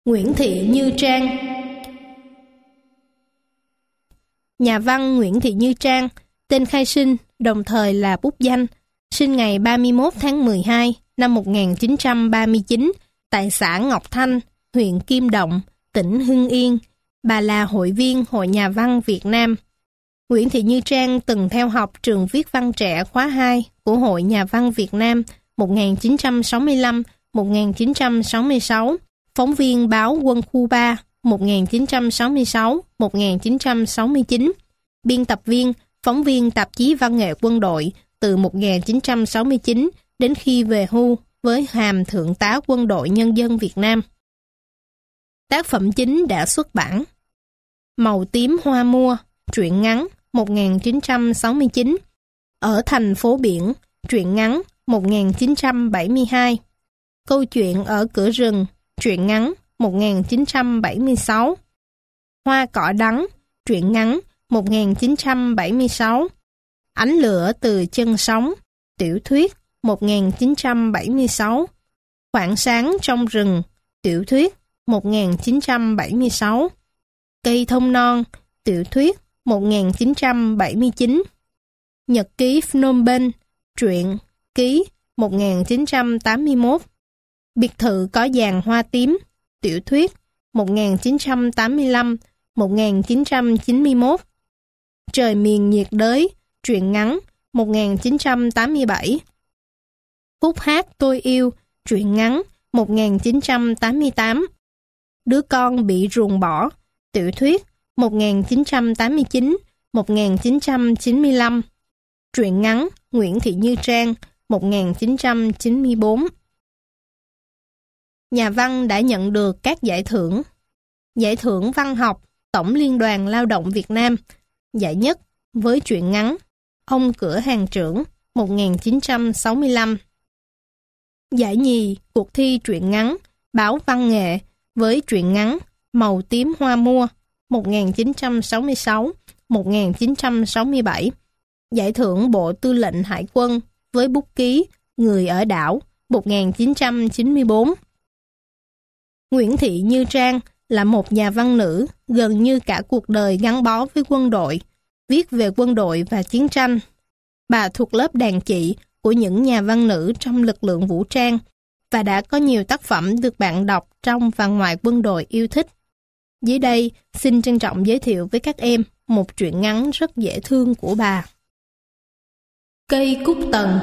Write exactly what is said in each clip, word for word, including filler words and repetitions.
Nguyễn Thị Như Trang. Nhà văn Nguyễn Thị Như Trang, tên khai sinh, đồng thời là bút danh, sinh ngày ba mươi mốt tháng mười hai năm một nghìn chín trăm ba mươi chín tại xã Ngọc Thanh, huyện Kim Động, tỉnh Hưng Yên. Bà là hội viên Hội Nhà văn Việt Nam. Nguyễn Thị Như Trang từng theo học trường viết văn trẻ khóa hai của Hội Nhà văn Việt Nam một nghìn chín trăm sáu mươi lăm đến một nghìn chín trăm sáu mươi sáu, phóng viên báo Quân khu ba một nghìn chín trăm sáu mươi sáu đến một nghìn chín trăm sáu mươi chín, biên tập viên, phóng viên tạp chí văn nghệ quân đội từ một nghìn chín trăm sáu mươi chín đến khi về hưu với hàm Thượng tá Quân đội Nhân dân Việt Nam. Tác phẩm chính đã xuất bản: Màu tím hoa mua, truyện ngắn một nghìn chín trăm sáu mươi chín, Ở thành phố biển, truyện ngắn một nghìn chín trăm bảy mươi hai, Câu chuyện ở cửa rừng, truyện ngắn một nghìn chín trăm bảy mươi sáu, Hoa cỏ đắng, truyện ngắn một nghìn chín trăm bảy mươi sáu, Ánh lửa từ chân sóng, tiểu thuyết một nghìn chín trăm bảy mươi sáu, Khoảng sáng trong rừng, tiểu thuyết một nghìn chín trăm bảy mươi sáu, Cây thông non, tiểu thuyết một nghìn chín trăm bảy mươi chín, Nhật ký Phnom Penh, truyện, ký một nghìn chín trăm tám mươi mốt, Biệt thự có giàn hoa tím, tiểu thuyết một nghìn chín trăm tám mươi lăm đến một nghìn chín trăm chín mươi mốt, Trời miền nhiệt đới, truyện ngắn một nghìn chín trăm tám mươi bảy, Khúc hát tôi yêu, truyện ngắn một nghìn chín trăm tám mươi tám, Đứa con bị ruồng bỏ, tiểu thuyết một nghìn chín trăm tám mươi chín đến một nghìn chín trăm chín mươi lăm, truyện ngắn Nguyễn Thị Như Trang một nghìn chín trăm chín mươi bốn. Nhà văn đã nhận được các giải thưởng: Giải thưởng Văn học Tổng Liên đoàn Lao động Việt Nam, giải nhất với truyện ngắn Ông cửa hàng trưởng một nghìn chín trăm sáu mươi lăm, giải nhì cuộc thi truyện ngắn Báo Văn nghệ với truyện ngắn Màu tím hoa mua một nghìn chín trăm sáu mươi sáu đến một nghìn chín trăm sáu mươi bảy, giải thưởng Bộ Tư lệnh Hải quân với bút ký Người ở đảo một nghìn chín trăm chín mươi bốn. Nguyễn Thị Như Trang là một nhà văn nữ gần như cả cuộc đời gắn bó với quân đội, viết về quân đội và chiến tranh. Bà thuộc lớp đàn chị của những nhà văn nữ trong lực lượng vũ trang và đã có nhiều tác phẩm được bạn đọc trong và ngoài quân đội yêu thích. Dưới đây, xin trân trọng giới thiệu với các em một truyện ngắn rất dễ thương của bà. Cây cúc tần.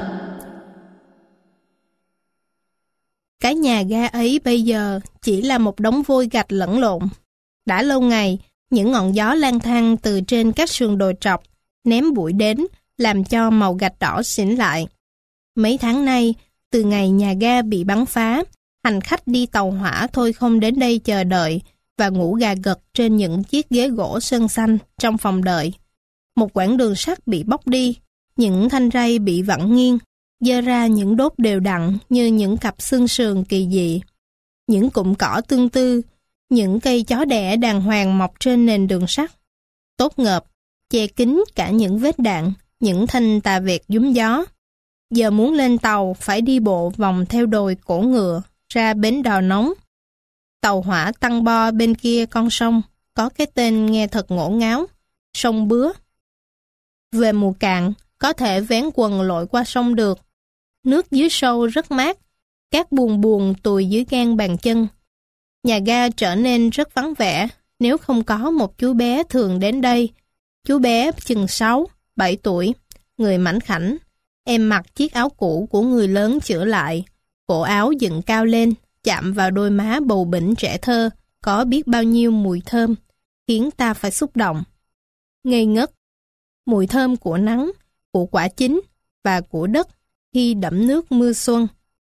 Cái nhà ga ấy bây giờ chỉ là một đống vôi gạch lẫn lộn. Đã lâu ngày, những ngọn gió lang thang từ trên các sườn đồi trọc ném bụi đến, làm cho màu gạch đỏ xỉn lại. Mấy tháng nay, từ ngày nhà ga bị bắn phá, hành khách đi tàu hỏa thôi không đến đây chờ đợi và ngủ gà gật trên những chiếc ghế gỗ sơn xanh trong phòng đợi. Một quãng đường sắt bị bóc đi, những thanh ray bị vặn nghiêng, giơ ra những đốt đều đặn như những cặp xương sườn kỳ dị. Những cụm cỏ tương tư, những cây chó đẻ đàng hoàng mọc trên nền đường sắt. Tốt ngợp, che kín cả những vết đạn, những thanh tà vẹt giúm gió. Giờ muốn lên tàu phải đi bộ vòng theo đồi cổ ngựa ra bến đò nóng. Tàu hỏa tăng bo bên kia con sông có cái tên nghe thật ngổ ngáo, sông Bứa. Về mùa cạn, có thể vén quần lội qua sông được. Nước dưới sâu rất mát, cát buồn buồn tùi dưới gan bàn chân. Nhà ga trở nên rất vắng vẻ nếu không có một chú bé thường đến đây. Chú bé chừng sáu, bảy tuổi, người mảnh khảnh. Em mặc chiếc áo cũ của người lớn chữa lại, cổ áo dựng cao lên, chạm vào đôi má bầu bĩnh trẻ thơ, có biết bao nhiêu mùi thơm, khiến ta phải xúc động. Ngây ngất, mùi thơm của nắng, của quả chín và của đất khi đẫm nước mưa xuân.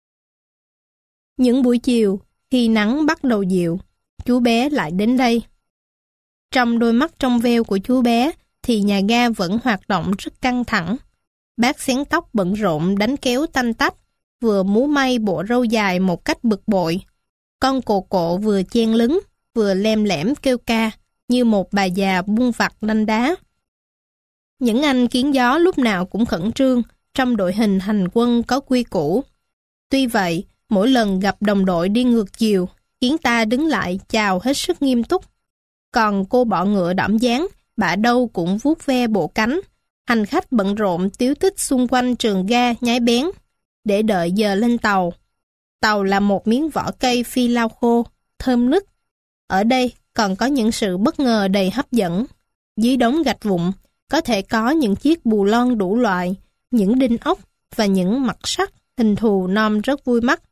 Những buổi chiều, khi nắng bắt đầu dịu, chú bé lại đến đây. Trong đôi mắt trong veo của chú bé thì nhà ga vẫn hoạt động rất căng thẳng. Bác xén tóc bận rộn đánh kéo tanh tách, vừa múa may bộ râu dài một cách bực bội. Con cồ cộ vừa chen lấn, vừa lem lẻm kêu ca, như một bà già buôn vặt đanh đá. Những anh kiến gió lúc nào cũng khẩn trương, trong đội hình hành quân có quy củ. Tuy vậy, mỗi lần gặp đồng đội đi ngược chiều, khiến ta đứng lại chào hết sức nghiêm túc. Còn cô bọ ngựa đỏm dáng, bả đâu cũng vuốt ve bộ cánh. Hành khách bận rộn tíu tích xung quanh trường ga nhái bén, để đợi giờ lên tàu. Tàu là một miếng vỏ cây phi lao khô, thơm nức. Ở đây còn có những sự bất ngờ đầy hấp dẫn. Dưới đống gạch vụn, có thể có những chiếc bù lon đủ loại, những đinh ốc và những mặt sắt hình thù nom rất vui mắt.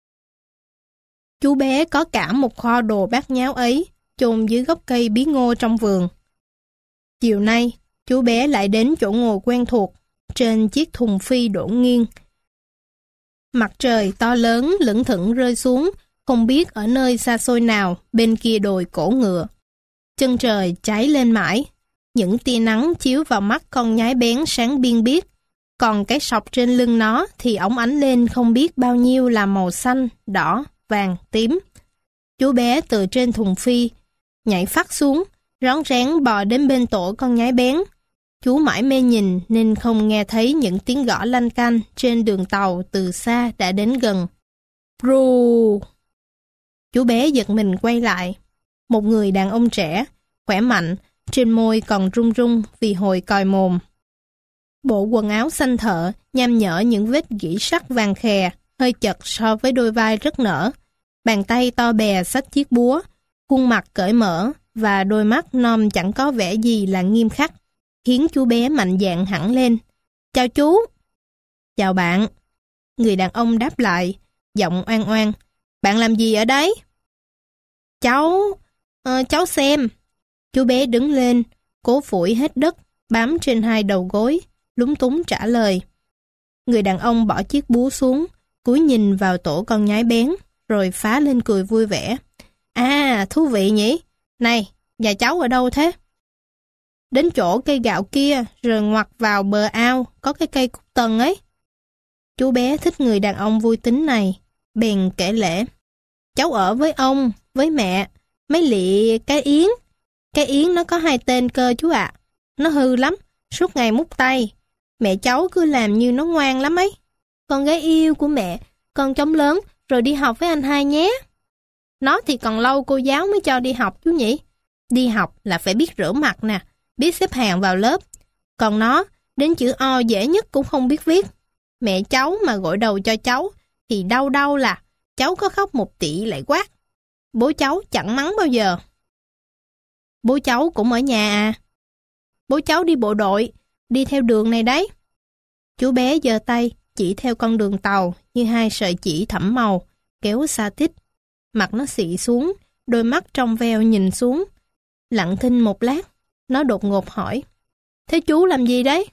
Chú bé có cả một kho đồ bát nháo ấy, chôn dưới gốc cây bí ngô trong vườn. Chiều nay, chú bé lại đến chỗ ngồi quen thuộc, trên chiếc thùng phi đổ nghiêng. Mặt trời to lớn lững thững rơi xuống, không biết ở nơi xa xôi nào bên kia đồi cổ ngựa. Chân trời cháy lên mãi, những tia nắng chiếu vào mắt con nhái bén sáng biên biếc, còn cái sọc trên lưng nó thì óng ánh lên không biết bao nhiêu là màu xanh, đỏ, vàng, tím. Chú bé từ trên thùng phi, nhảy phắt xuống, rón rén bò đến bên tổ con nhái bén. Chú mãi mê nhìn nên không nghe thấy những tiếng gõ lanh canh trên đường tàu từ xa đã đến gần. Ru! Chú bé giật mình quay lại. Một người đàn ông trẻ, khỏe mạnh, trên môi còn run run vì hồi còi mồm. Bộ quần áo xanh thợ nham nhở những vết gỉ sắt vàng khè, hơi chật so với đôi vai rất nở. Bàn tay to bè xách chiếc búa, khuôn mặt cởi mở và đôi mắt nom chẳng có vẻ gì là nghiêm khắc, khiến chú bé mạnh dạn hẳn lên. Chào chú! Chào bạn! Người đàn ông đáp lại, giọng oan oan. Bạn làm gì ở đấy? Cháu... À, cháu xem. Chú bé đứng lên, cố phủi hết đất, bám trên hai đầu gối, lúng túng trả lời. Người đàn ông bỏ chiếc búa xuống, cúi nhìn vào tổ con nhái bén, rồi phá lên cười vui vẻ. À, thú vị nhỉ? Này, nhà cháu ở đâu thế? Đến chỗ cây gạo kia, rồi ngoặt vào bờ ao, có cái cây cúc tần ấy. Chú bé thích người đàn ông vui tính này, bèn kể lể. Cháu ở với ông, với mẹ, mấy lị cái yến. Cái yến nó có hai tên cơ chú ạ. À. Nó hư lắm, suốt ngày mút tay. Mẹ cháu cứ làm như nó ngoan lắm ấy. Con gái yêu của mẹ, con trống lớn rồi đi học với anh hai nhé. Nó thì còn lâu cô giáo mới cho đi học chú nhỉ. Đi học là phải biết rửa mặt nè, biết xếp hàng vào lớp. Còn nó, đến chữ O dễ nhất cũng không biết viết. Mẹ cháu mà gội đầu cho cháu thì đau đau là cháu có khóc một tỷ lại quát. Bố cháu chẳng mắng bao giờ. Bố cháu cũng ở nhà à? Bố cháu đi bộ đội, đi theo đường này đấy. Chú bé giơ tay chỉ theo con đường tàu như hai sợi chỉ thẫm màu, kéo xa tít. Mặt nó xị xuống, đôi mắt trong veo nhìn xuống. Lặng thinh một lát, nó đột ngột hỏi. Thế chú làm gì đấy?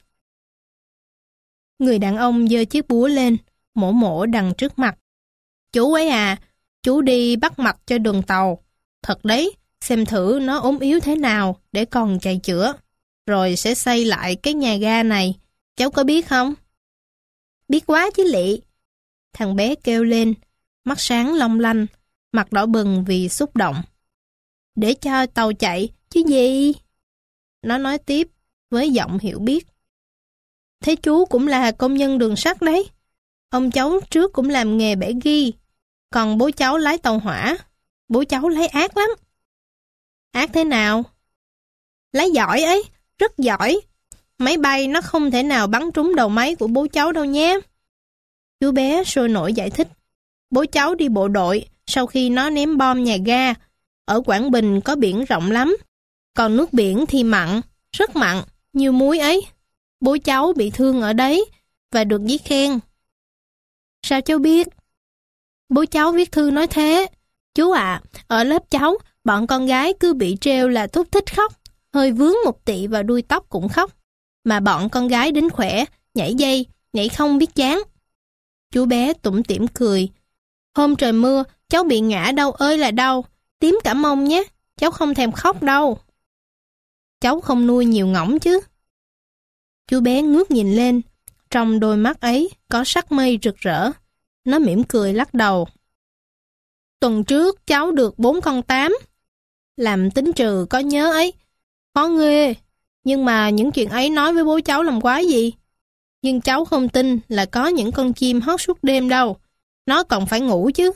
Người đàn ông giơ chiếc búa lên, mổ mổ đằng trước mặt. Chú ấy à, chú đi bắt mạch cho đường tàu. Thật đấy, xem thử nó ốm yếu thế nào để còn chạy chữa. Rồi sẽ xây lại cái nhà ga này. Cháu có biết không? Biết quá chứ lị. Thằng bé kêu lên, mắt sáng long lanh, mặt đỏ bừng vì xúc động. Để cho tàu chạy, chứ gì? Nó nói tiếp với giọng hiểu biết. Thế chú cũng là công nhân đường sắt đấy. Ông cháu trước cũng làm nghề bẻ ghi. Còn bố cháu lái tàu hỏa. Bố cháu lái ác lắm. Ác thế nào? Lái giỏi ấy, rất giỏi. Máy bay nó không thể nào bắn trúng đầu máy của bố cháu đâu nhé. Chú bé sôi nổi giải thích. Bố cháu đi bộ đội sau khi nó ném bom nhà ga. Ở Quảng Bình có biển rộng lắm. Còn nước biển thì mặn, rất mặn, như muối ấy. Bố cháu bị thương ở đấy và được giấy khen. Sao cháu biết? Bố cháu viết thư nói thế. Chú ạ, à, ở lớp cháu, bọn con gái cứ bị trêu là thúc thích khóc. Hơi vướng một tị vào đuôi tóc cũng khóc. Mà bọn con gái đến khỏe, nhảy dây, nhảy không biết chán. Chú bé tủm tỉm cười. Hôm trời mưa, cháu bị ngã đâu ơi là đau. Tím cả mông nhé, cháu không thèm khóc đâu. Cháu không nuôi nhiều ngỗng chứ. Chú bé ngước nhìn lên, trong đôi mắt ấy có sắc mây rực rỡ. Nó mỉm cười lắc đầu. Tuần trước cháu được bốn con tám. Làm tính trừ có nhớ ấy. Khó ghê, nhưng mà những chuyện ấy nói với bố cháu làm quái gì. Nhưng cháu không tin là có những con chim hót suốt đêm đâu. Nó còn phải ngủ chứ.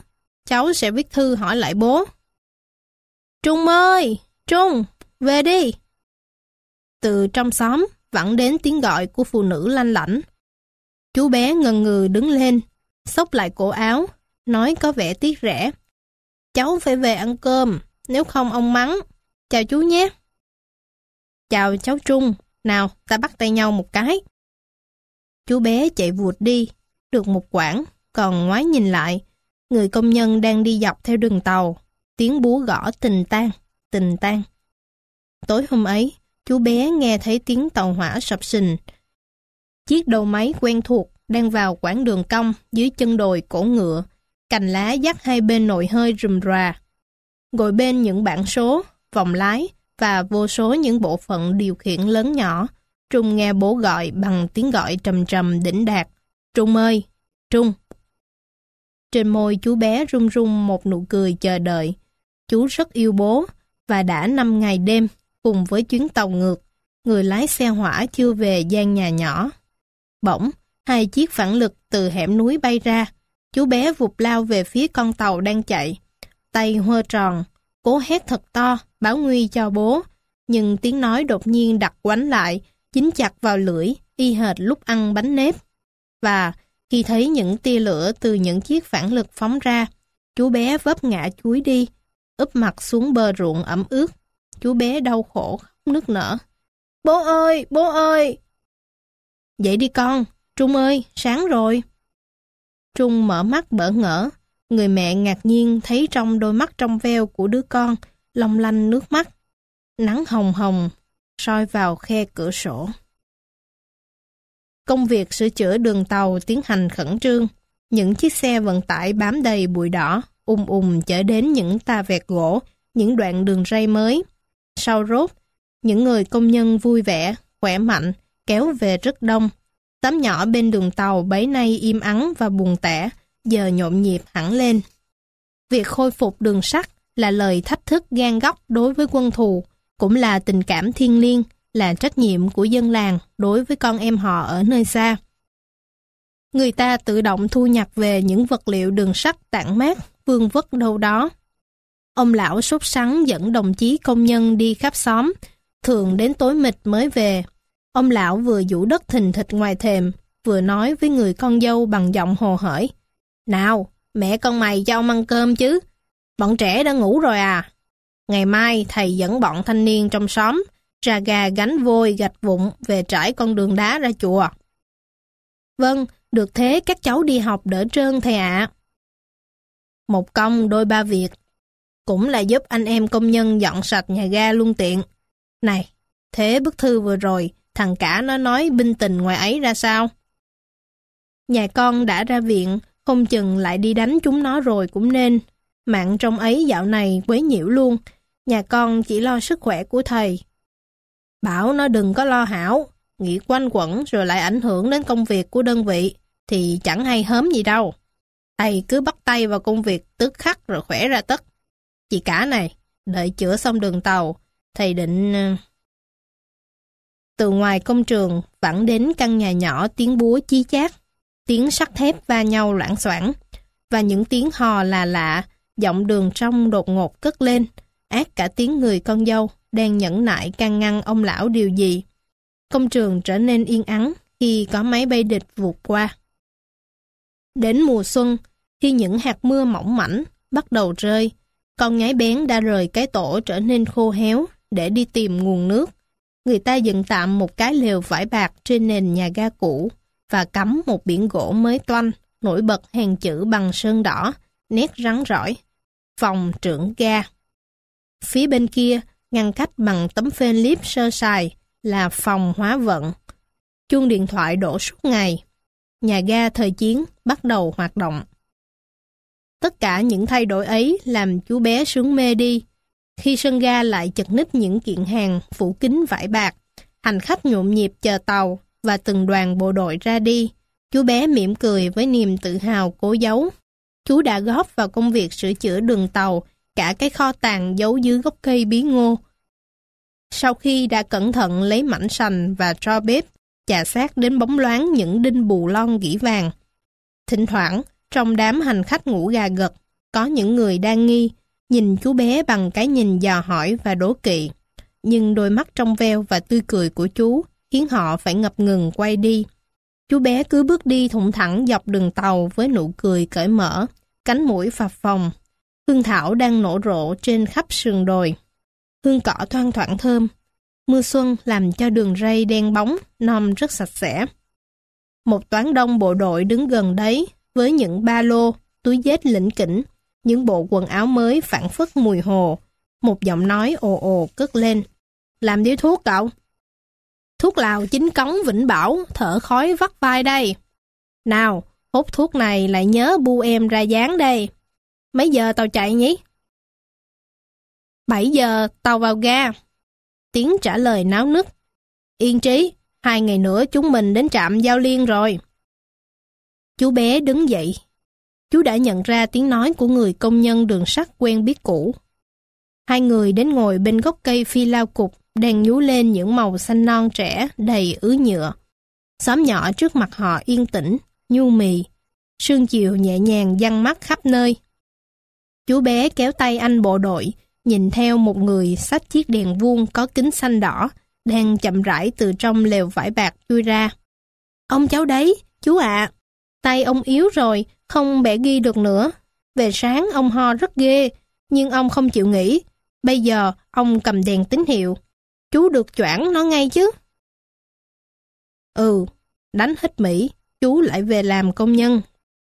cháu sẽ viết thư hỏi lại bố. Trung ơi! Trung! Về đi! Từ trong xóm vẳng đến tiếng gọi của phụ nữ lanh lảnh. Chú bé ngần ngừ đứng lên, xốc lại cổ áo, nói có vẻ tiếc rẻ. Cháu phải về ăn cơm, nếu không ông mắng. Chào chú nhé. Chào cháu Trung, nào ta bắt tay nhau một cái. Chú bé chạy vụt đi, được một quãng, còn ngoái nhìn lại, người công nhân đang đi dọc theo đường tàu, tiếng búa gõ tình tang, tình tang. Tối hôm ấy, chú bé nghe thấy tiếng tàu hỏa sập sình. Chiếc đầu máy quen thuộc đang vào quãng đường cong dưới chân đồi cổ ngựa, cành lá dắt hai bên nồi hơi rùm rà. Ngồi bên những bảng số, vòng lái và vô số những bộ phận điều khiển lớn nhỏ, Trung nghe bố gọi bằng tiếng gọi trầm trầm đỉnh đạt. Trung ơi! Trung! Trên môi chú bé run run một nụ cười chờ đợi. Chú rất yêu bố và đã năm ngày đêm cùng với chuyến tàu ngược, người lái xe hỏa chưa về gian nhà nhỏ. Bỗng, hai chiếc phản lực từ hẻm núi bay ra. Chú bé vụt lao về phía con tàu đang chạy. Tay hơ tròn, cố hét thật to, báo nguy cho bố. Nhưng tiếng nói đột nhiên đặt quánh lại, dính chặt vào lưỡi, y hệt lúc ăn bánh nếp. Và khi thấy những tia lửa từ những chiếc phản lực phóng ra, chú bé vấp ngã chúi đi, úp mặt xuống bờ ruộng ẩm ướt. Chú bé đau khổ khóc nức nở. Bố ơi! Bố ơi! Dậy đi con! Trung ơi! Sáng rồi! Trung mở mắt bỡ ngỡ. Người mẹ ngạc nhiên thấy trong đôi mắt trong veo của đứa con long lanh nước mắt. Nắng hồng hồng soi vào khe cửa sổ. Công việc sửa chữa đường tàu tiến hành khẩn trương. Những chiếc xe vận tải bám đầy bụi đỏ, ùm ùm chở đến những tà vẹt gỗ, những đoạn đường ray mới. Sau rốt, những người công nhân vui vẻ, khỏe mạnh, kéo về rất đông. Xóm nhỏ bên đường tàu bấy nay im ắng và buồn tẻ, giờ nhộn nhịp hẳn lên. Việc khôi phục đường sắt là lời thách thức gan góc đối với quân thù, cũng là tình cảm thiêng liêng, là trách nhiệm của dân làng đối với con em họ ở nơi xa. Người ta tự động thu nhặt về những vật liệu đường sắt tản mát, vương vất đâu đó. Ông lão sốt sắng dẫn đồng chí công nhân đi khắp xóm, thường đến tối mịt mới về. Ông lão vừa giũ đất thình thịch ngoài thềm, vừa nói với người con dâu bằng giọng hồ hởi. Nào, mẹ con mày cho ông ăn cơm chứ. Bọn trẻ đã ngủ rồi à? Ngày mai thầy dẫn bọn thanh niên trong xóm ra gà gánh vôi gạch vụn về trải con đường đá ra chùa. Vâng, được thế các cháu đi học đỡ trơn thầy ạ. Một công đôi ba việc, cũng là giúp anh em công nhân dọn sạch nhà ga luôn tiện. Này, thế bức thư vừa rồi, thằng cả nó nói binh tình ngoài ấy ra sao? Nhà con đã ra viện, không chừng lại đi đánh chúng nó rồi cũng nên. Mạng trong ấy dạo này quấy nhiễu luôn, nhà con chỉ lo sức khỏe của thầy. Bảo nó đừng có lo hảo, nghĩ quanh quẩn rồi lại ảnh hưởng đến công việc của đơn vị, thì chẳng hay hớm gì đâu. Thầy cứ bắt tay vào công việc tức khắc rồi khỏe ra tất. Chị cả này, đợi chữa xong đường tàu, thầy định... Từ ngoài công trường vẳng đến căn nhà nhỏ tiếng búa chí chát, tiếng sắt thép va nhau loảng xoảng, và những tiếng hò là lạ, giọng đường trong đột ngột cất lên, át cả tiếng người con dâu đang nhẫn nại can ngăn ông lão điều gì. Công trường trở nên yên ắng khi có máy bay địch vụt qua. Đến mùa xuân, khi những hạt mưa mỏng mảnh bắt đầu rơi, con nhái bén đã rời cái tổ trở nên khô héo để đi tìm nguồn nước. Người ta dựng tạm một cái lều vải bạc trên nền nhà ga cũ và cắm một biển gỗ mới toanh, nổi bật hàng chữ bằng sơn đỏ, nét rắn rỏi. Phòng trưởng ga. Phía bên kia, ngăn cách bằng tấm phên líp sơ sài, là phòng hóa vận. Chuông điện thoại đổ suốt ngày. Nhà ga thời chiến bắt đầu hoạt động. Tất cả những thay đổi ấy làm chú bé sướng mê đi. Khi sân ga lại chật ních những kiện hàng phủ kín vải bạc, hành khách nhộn nhịp chờ tàu và từng đoàn bộ đội ra đi, chú bé mỉm cười với niềm tự hào cố giấu. Chú đã góp vào công việc sửa chữa đường tàu cả cái kho tàng giấu dưới gốc cây bí ngô. Sau khi đã cẩn thận lấy mảnh sành và tro bếp, chà sát đến bóng loáng những đinh bù lon gỉ vàng. Thỉnh thoảng, trong đám hành khách ngủ gà gật, Có những người đang nghi, nhìn chú bé bằng cái nhìn dò hỏi và đố kỵ. Nhưng đôi mắt trong veo và tươi cười của chú khiến họ phải ngập ngừng quay đi. Chú bé cứ bước đi thủng thẳng dọc đường tàu với nụ cười cởi mở, cánh mũi phập phồng. Hương thảo đang nở rộ trên khắp sườn đồi. Hương cỏ thoang thoảng thơm. Mưa xuân làm cho đường ray đen bóng, non rất sạch sẽ. Một toán đông bộ đội đứng gần đấy với những ba lô, túi dết lỉnh kỉnh, những bộ quần áo mới phảng phất mùi hồ. Một giọng nói ồ ồ cất lên. Làm điếu thuốc cậu? Thuốc lào chính cống Vĩnh Bảo, thở khói vắt vai đây. Nào, hút thuốc này lại nhớ bu em ra dáng đây. Mấy giờ tàu chạy nhỉ? bảy giờ tàu vào ga. Tiếng trả lời náo nức. Yên trí, hai ngày nữa chúng mình đến trạm Giao Liên rồi. Chú bé đứng dậy. Chú đã nhận ra tiếng nói của người công nhân đường sắt quen biết cũ. Hai người đến ngồi bên gốc cây phi lao cục đang nhú lên những màu xanh non trẻ đầy ứ nhựa. Xóm nhỏ trước mặt họ yên tĩnh, nhu mì. Sương chiều nhẹ nhàng giăng mắt khắp nơi. Chú bé kéo tay anh bộ đội, nhìn theo một người xách chiếc đèn vuông có kính xanh đỏ, đang chậm rãi từ trong lều vải bạc chui ra. Ông cháu đấy, chú ạ. À. Tay ông yếu rồi, không bẻ ghi được nữa. Về sáng ông ho rất ghê, nhưng ông không chịu nghỉ. Bây giờ ông cầm đèn tín hiệu. Chú được choảng nó ngay chứ. Ừ, đánh hết Mỹ, chú lại về làm công nhân.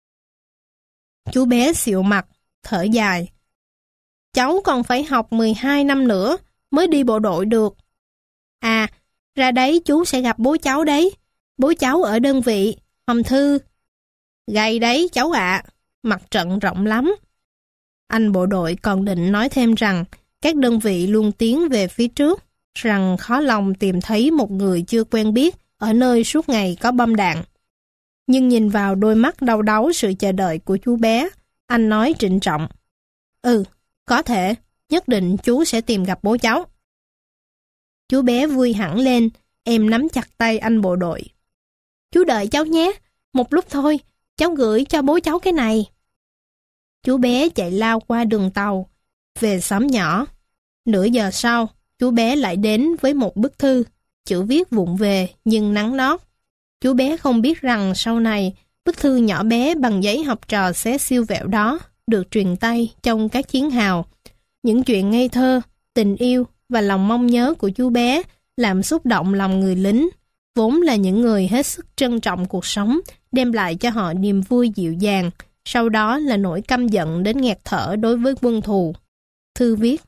Chú bé xịu mặt, thở dài. Cháu còn phải học mười hai năm nữa mới đi bộ đội được. À, ra đấy chú sẽ gặp bố cháu đấy. Bố cháu ở đơn vị, Hồng Thư. Gầy đấy cháu ạ, à, mặt trận rộng lắm. Anh bộ đội còn định nói thêm rằng các đơn vị luôn tiến về phía trước, rằng khó lòng tìm thấy một người chưa quen biết ở nơi suốt ngày có bom đạn. Nhưng nhìn vào đôi mắt đau đáu sự chờ đợi của chú bé, anh nói trịnh trọng. Ừ, có thể, nhất định chú sẽ tìm gặp bố cháu. Chú bé vui hẳn lên, em nắm chặt tay anh bộ đội. Chú đợi cháu nhé, một lúc thôi, cháu gửi cho bố cháu cái này. Chú bé chạy lao qua đường tàu, về xóm nhỏ. Nửa giờ sau, chú bé lại đến với một bức thư, chữ viết vụng về nhưng nắn nót. Chú bé không biết rằng sau này, bức thư nhỏ bé bằng giấy học trò xé siêu vẹo đó được truyền tay trong các chiến hào. Những chuyện ngây thơ, tình yêu và lòng mong nhớ của chú bé làm xúc động lòng người lính, vốn là những người hết sức trân trọng cuộc sống, đem lại cho họ niềm vui dịu dàng, sau đó là nỗi căm giận đến nghẹt thở đối với quân thù. Thư viết.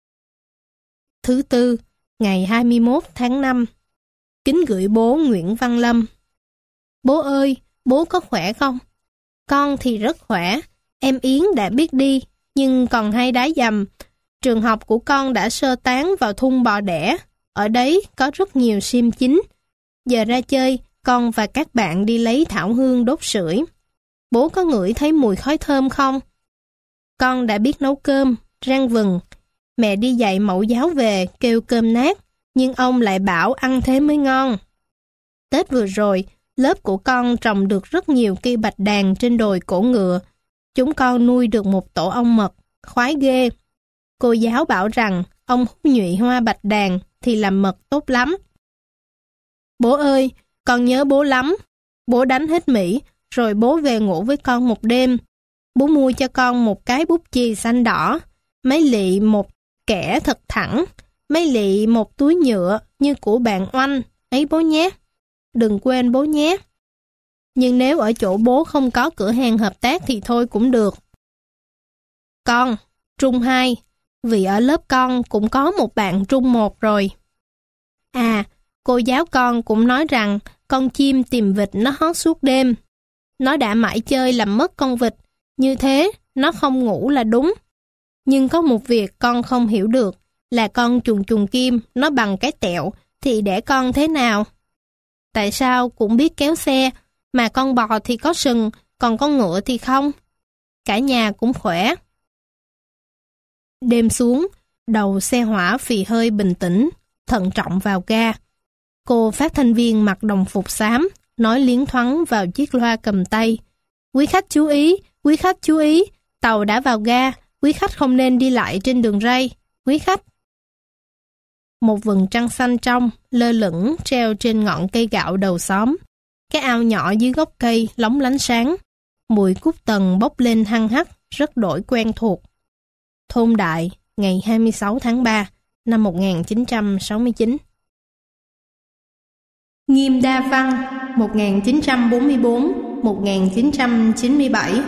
Thứ tư, ngày hai mươi mốt tháng năm. Kính gửi bố Nguyễn Văn Lâm. Bố ơi, bố có khỏe không? Con thì rất khỏe. Em Yến đã biết đi, nhưng còn hai đá dầm. Trường học của con đã sơ tán vào thung bò đẻ. Ở đấy có rất nhiều sim chính. Giờ ra chơi, con và các bạn đi lấy thảo hương đốt sưởi. Bố có ngửi thấy mùi khói thơm không? Con đã biết nấu cơm, rang vừng. Mẹ đi dạy mẫu giáo về kêu cơm nát, nhưng ông lại bảo ăn thế mới ngon. Tết vừa rồi, lớp của con trồng được rất nhiều cây bạch đàn trên đồi Cổ Ngựa. Chúng con nuôi được một tổ ong mật, khoái ghê. Cô giáo bảo rằng ông hút nhụy hoa bạch đàn thì làm mật tốt lắm. Bố ơi, con nhớ bố lắm. Bố đánh hết Mỹ, rồi bố về ngủ với con một đêm. Bố mua cho con một cái bút chì xanh đỏ, mấy lị một kẻ thật thẳng, mấy lị một túi nhựa như của bạn Oanh, ấy bố nhé. Đừng quên bố nhé. Nhưng nếu ở chỗ bố không có cửa hàng hợp tác thì thôi cũng được. Con, Trung hai, vì ở lớp con cũng có một bạn Trung một rồi. À, cô giáo con cũng nói rằng con chim tìm vịt nó hót suốt đêm. Nó đã mãi chơi làm mất con vịt, như thế nó không ngủ là đúng. Nhưng có một việc con không hiểu được, là con chuồn chuồn kim nó bằng cái tẹo thì để con thế nào? Tại sao cũng biết kéo xe, mà con bò thì có sừng, còn con ngựa thì không? Cả nhà cũng khỏe. Đêm xuống, đầu xe hỏa phì hơi bình tĩnh, thận trọng vào ga. Cô phát thanh viên mặc đồng phục xám, nói liến thoáng vào chiếc loa cầm tay. Quý khách chú ý, quý khách chú ý, Tàu đã vào ga, quý khách không nên đi lại trên đường ray, quý khách. Một vầng trăng xanh trong, lơ lửng treo trên ngọn cây gạo đầu xóm. Cái ao nhỏ dưới gốc cây lóng lánh sáng. Mùi cúc tần bốc lên hăng hắc, rất đổi quen thuộc. Thôn Đại, ngày hai mươi sáu tháng ba năm một nghìn chín trăm sáu mươi chín. Nghiêm Đa Văn, một nghìn chín trăm bốn mươi tư đến một nghìn chín trăm chín mươi bảy.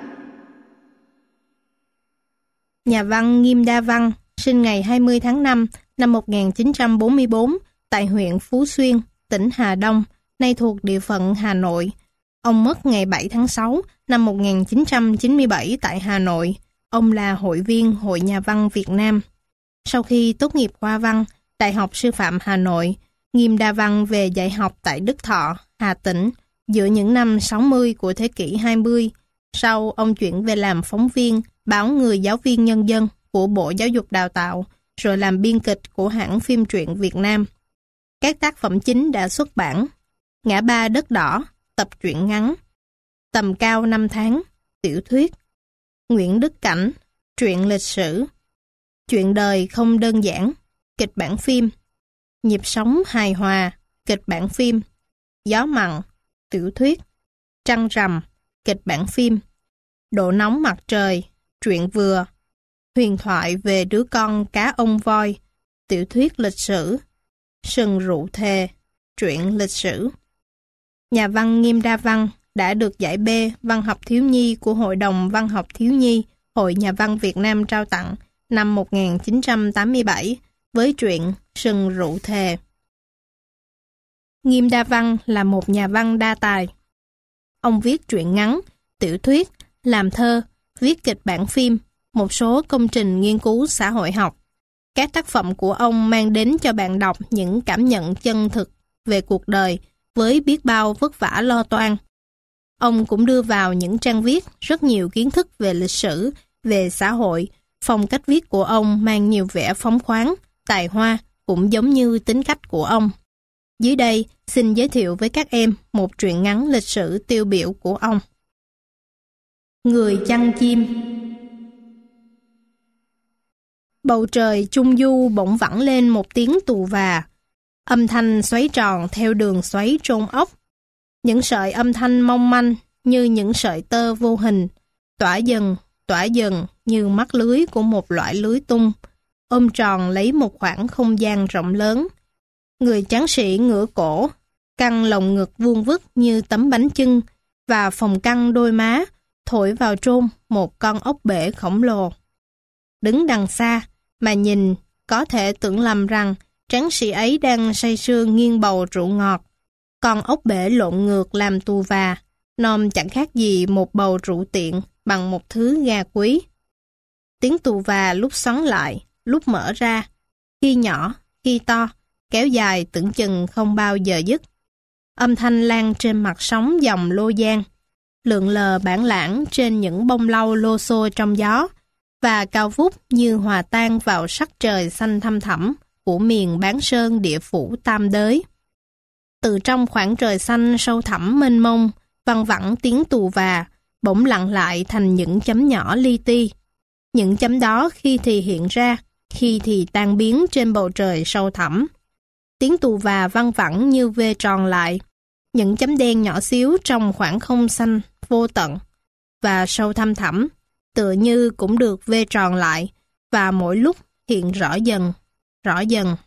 Nhà văn Nghiêm Đa Văn sinh ngày hai mươi tháng năm năm một nghìn chín trăm bốn mươi tư tại huyện Phú Xuyên, tỉnh Hà Đông, nay thuộc địa phận Hà Nội. Ông mất ngày bảy tháng sáu năm một nghìn chín trăm chín mươi bảy tại Hà Nội. Ông là hội viên Hội Nhà văn Việt Nam. Sau khi tốt nghiệp khoa văn, Đại học Sư phạm Hà Nội, Nghiêm Đa Văn về dạy học tại Đức Thọ, Hà Tĩnh giữa những năm sáu mươi của thế kỷ hai mươi. Sau, ông chuyển về làm phóng viên báo Người Giáo viên Nhân dân của Bộ Giáo dục Đào tạo, rồi làm biên kịch của hãng phim truyện Việt Nam. Các tác phẩm chính đã xuất bản: Ngã ba đất đỏ, tập truyện ngắn; Tầm cao năm tháng, tiểu thuyết; Nguyễn Đức Cảnh, truyện lịch sử; Chuyện đời không đơn giản, kịch bản phim; Nhịp sống hài hòa, kịch bản phim; Gió mặn, tiểu thuyết; Trăng rằm, kịch bản phim; Độ nóng mặt trời, truyện vừa; Huyền thoại về đứa con cá ông voi, tiểu thuyết lịch sử; Sừng rượu thề, truyện lịch sử. Nhà văn Nghiêm Đa Văn đã được giải B Văn học thiếu nhi của Hội đồng Văn học thiếu nhi Hội Nhà văn Việt Nam trao tặng năm một nghìn chín trăm tám mươi bảy với truyện Sừng rượu thề. Nghiêm Đa Văn là một nhà văn đa tài. Ông viết truyện ngắn, tiểu thuyết, làm thơ, viết kịch bản phim, một số công trình nghiên cứu xã hội học. Các tác phẩm của ông mang đến cho bạn đọc những cảm nhận chân thực về cuộc đời với biết bao vất vả lo toan. Ông cũng đưa vào những trang viết rất nhiều kiến thức về lịch sử, về xã hội. Phong cách viết của ông mang nhiều vẻ phóng khoáng, tài hoa, cũng giống như tính cách của ông. Dưới đây, xin giới thiệu với các em một truyện ngắn lịch sử tiêu biểu của ông. Người chăn chim. Bầu trời trung du bỗng vẳng lên một tiếng tù và. Âm thanh xoáy tròn theo đường xoáy trôn ốc. Những sợi âm thanh mong manh như những sợi tơ vô hình, tỏa dần, tỏa dần như mắt lưới của một loại lưới tung, ôm tròn lấy một khoảng không gian rộng lớn. Người tráng sĩ ngửa cổ, căng lồng ngực vuông vức như tấm bánh chưng, và phồng căng đôi má, thổi vào trôn một con ốc bể khổng lồ. Đứng đằng xa, mà nhìn, có thể tưởng lầm rằng tráng sĩ ấy đang say sưa nghiêng bầu rượu ngọt. Con ốc bể lộn ngược làm tù và, nom chẳng khác gì một bầu rượu tiện bằng một thứ gà quý. Tiếng tù và lúc xoắn lại, lúc mở ra, khi nhỏ, khi to, kéo dài tưởng chừng không bao giờ dứt. Âm thanh lan trên mặt sóng dòng Lô Giang, lượn lờ bản lãng trên những bông lau lô xô trong gió, và cao vút như hòa tan vào sắc trời xanh thăm thẳm của miền bán sơn địa phủ tam đới. Từ trong khoảng trời xanh sâu thẳm mênh mông, văng vẳng tiếng tù và, bỗng lặng lại thành những chấm nhỏ li ti. Những chấm đó khi thì hiện ra, khi thì tan biến trên bầu trời sâu thẳm. Tiếng tù và văng vẳng như vê tròn lại, những chấm đen nhỏ xíu trong khoảng không xanh vô tận và sâu thăm thẳm, tựa như cũng được vê tròn lại, và mỗi lúc hiện rõ dần, rõ dần.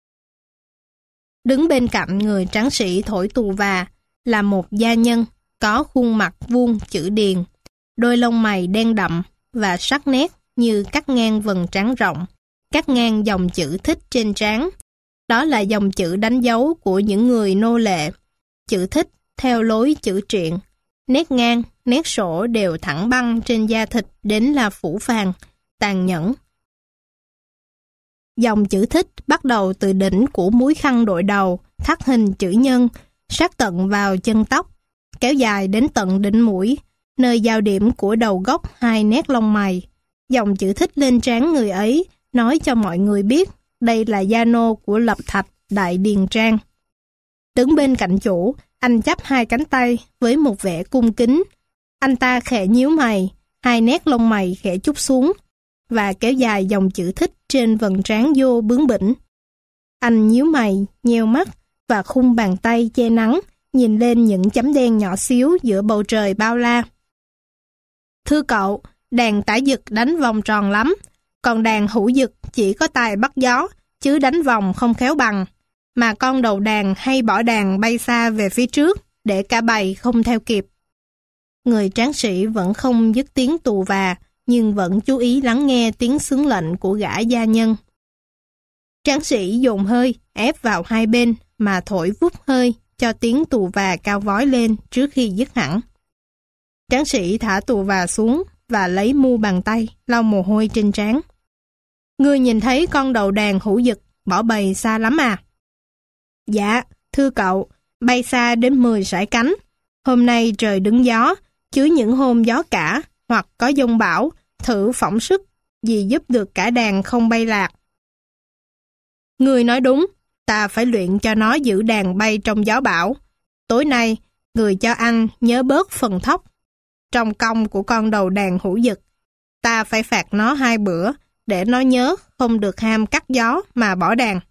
Đứng bên cạnh người tráng sĩ thổi tù và là một gia nhân có khuôn mặt vuông chữ điền, đôi lông mày đen đậm và sắc nét như cắt ngang vầng trán rộng, cắt ngang dòng chữ thích trên trán. Đó là dòng chữ đánh dấu của những người nô lệ. Chữ thích theo lối chữ triện, nét ngang, nét sổ đều thẳng băng trên da thịt đến là phũ phàng, tàn nhẫn. Dòng chữ thích bắt đầu từ đỉnh của múi khăn đội đầu, thắt hình chữ nhân, sát tận vào chân tóc, kéo dài đến tận đỉnh mũi, nơi giao điểm của đầu gốc hai nét lông mày. Dòng chữ thích lên trán người ấy, nói cho mọi người biết đây là gia nô của Lập Thạch Đại Điền Trang. Đứng bên cạnh chủ, anh chắp hai cánh tay với một vẻ cung kính. Anh ta khẽ nhíu mày, hai nét lông mày khẽ chút xuống và kéo dài dòng chữ thích trên vầng trán vô bướng bỉnh. Anh nhíu mày, nheo mắt và khung bàn tay che nắng, nhìn lên những chấm đen nhỏ xíu giữa bầu trời bao la. Thưa cậu, đàn tả dực đánh vòng tròn lắm, còn đàn hữu dực chỉ có tài bắt gió, chứ đánh vòng không khéo bằng. Mà con đầu đàn hay bỏ đàn bay xa về phía trước, để cả bầy không theo kịp. Người tráng sĩ vẫn không dứt tiếng tù và, nhưng vẫn chú ý lắng nghe tiếng xướng lệnh của gã gia nhân. Tráng sĩ dồn hơi, ép vào hai bên, mà thổi vút hơi, cho tiếng tù và cao vói lên trước khi dứt hẳn. Tráng sĩ thả tù và xuống, và lấy mu bàn tay, lau mồ hôi trên trán. Ngươi nhìn thấy con đầu đàn hữu dực bỏ bầy xa lắm à? Dạ, thưa cậu, bay xa đến mười sải cánh. Hôm nay trời đứng gió, chứ những hôm gió cả, hoặc có dông bão, thử phỏng sức, gì giúp được cả đàn không bay lạc. Ngươi nói đúng, ta phải luyện cho nó giữ đàn bay trong gió bão. Tối nay, người cho ăn nhớ bớt phần thóc. Trong công của con đầu đàn hữu dực, ta phải phạt nó hai bữa, để nó nhớ không được ham cắt gió mà bỏ đàn.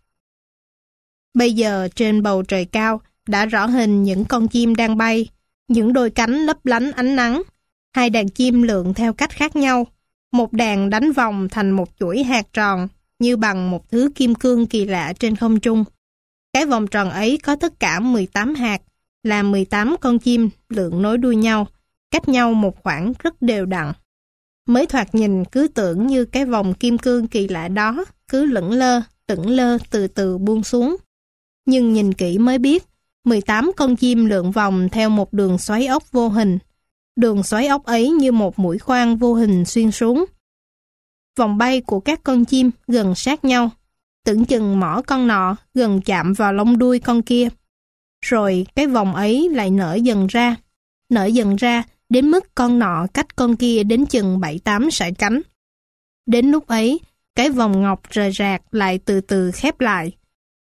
Bây giờ trên bầu trời cao đã rõ hình những con chim đang bay, những đôi cánh lấp lánh ánh nắng. Hai đàn chim lượn theo cách khác nhau. Một đàn đánh vòng thành một chuỗi hạt tròn, như bằng một thứ kim cương kỳ lạ trên không trung. Cái vòng tròn ấy có tất cả mười tám hạt, là mười tám con chim lượn nối đuôi nhau, cách nhau một khoảng rất đều đặn. Mới thoạt nhìn cứ tưởng như cái vòng kim cương kỳ lạ đó cứ lững lơ, lững lơ từ từ buông xuống. Nhưng nhìn kỹ mới biết, mười tám con chim lượn vòng theo một đường xoáy ốc vô hình. Đường xoáy ốc ấy như một mũi khoan vô hình xuyên xuống. Vòng bay của các con chim gần sát nhau, tưởng chừng mỏ con nọ gần chạm vào lông đuôi con kia. Rồi cái vòng ấy lại nở dần ra, nở dần ra đến mức con nọ cách con kia đến chừng bảy tám sải cánh. Đến lúc ấy, cái vòng ngọc rời rạc lại từ từ khép lại.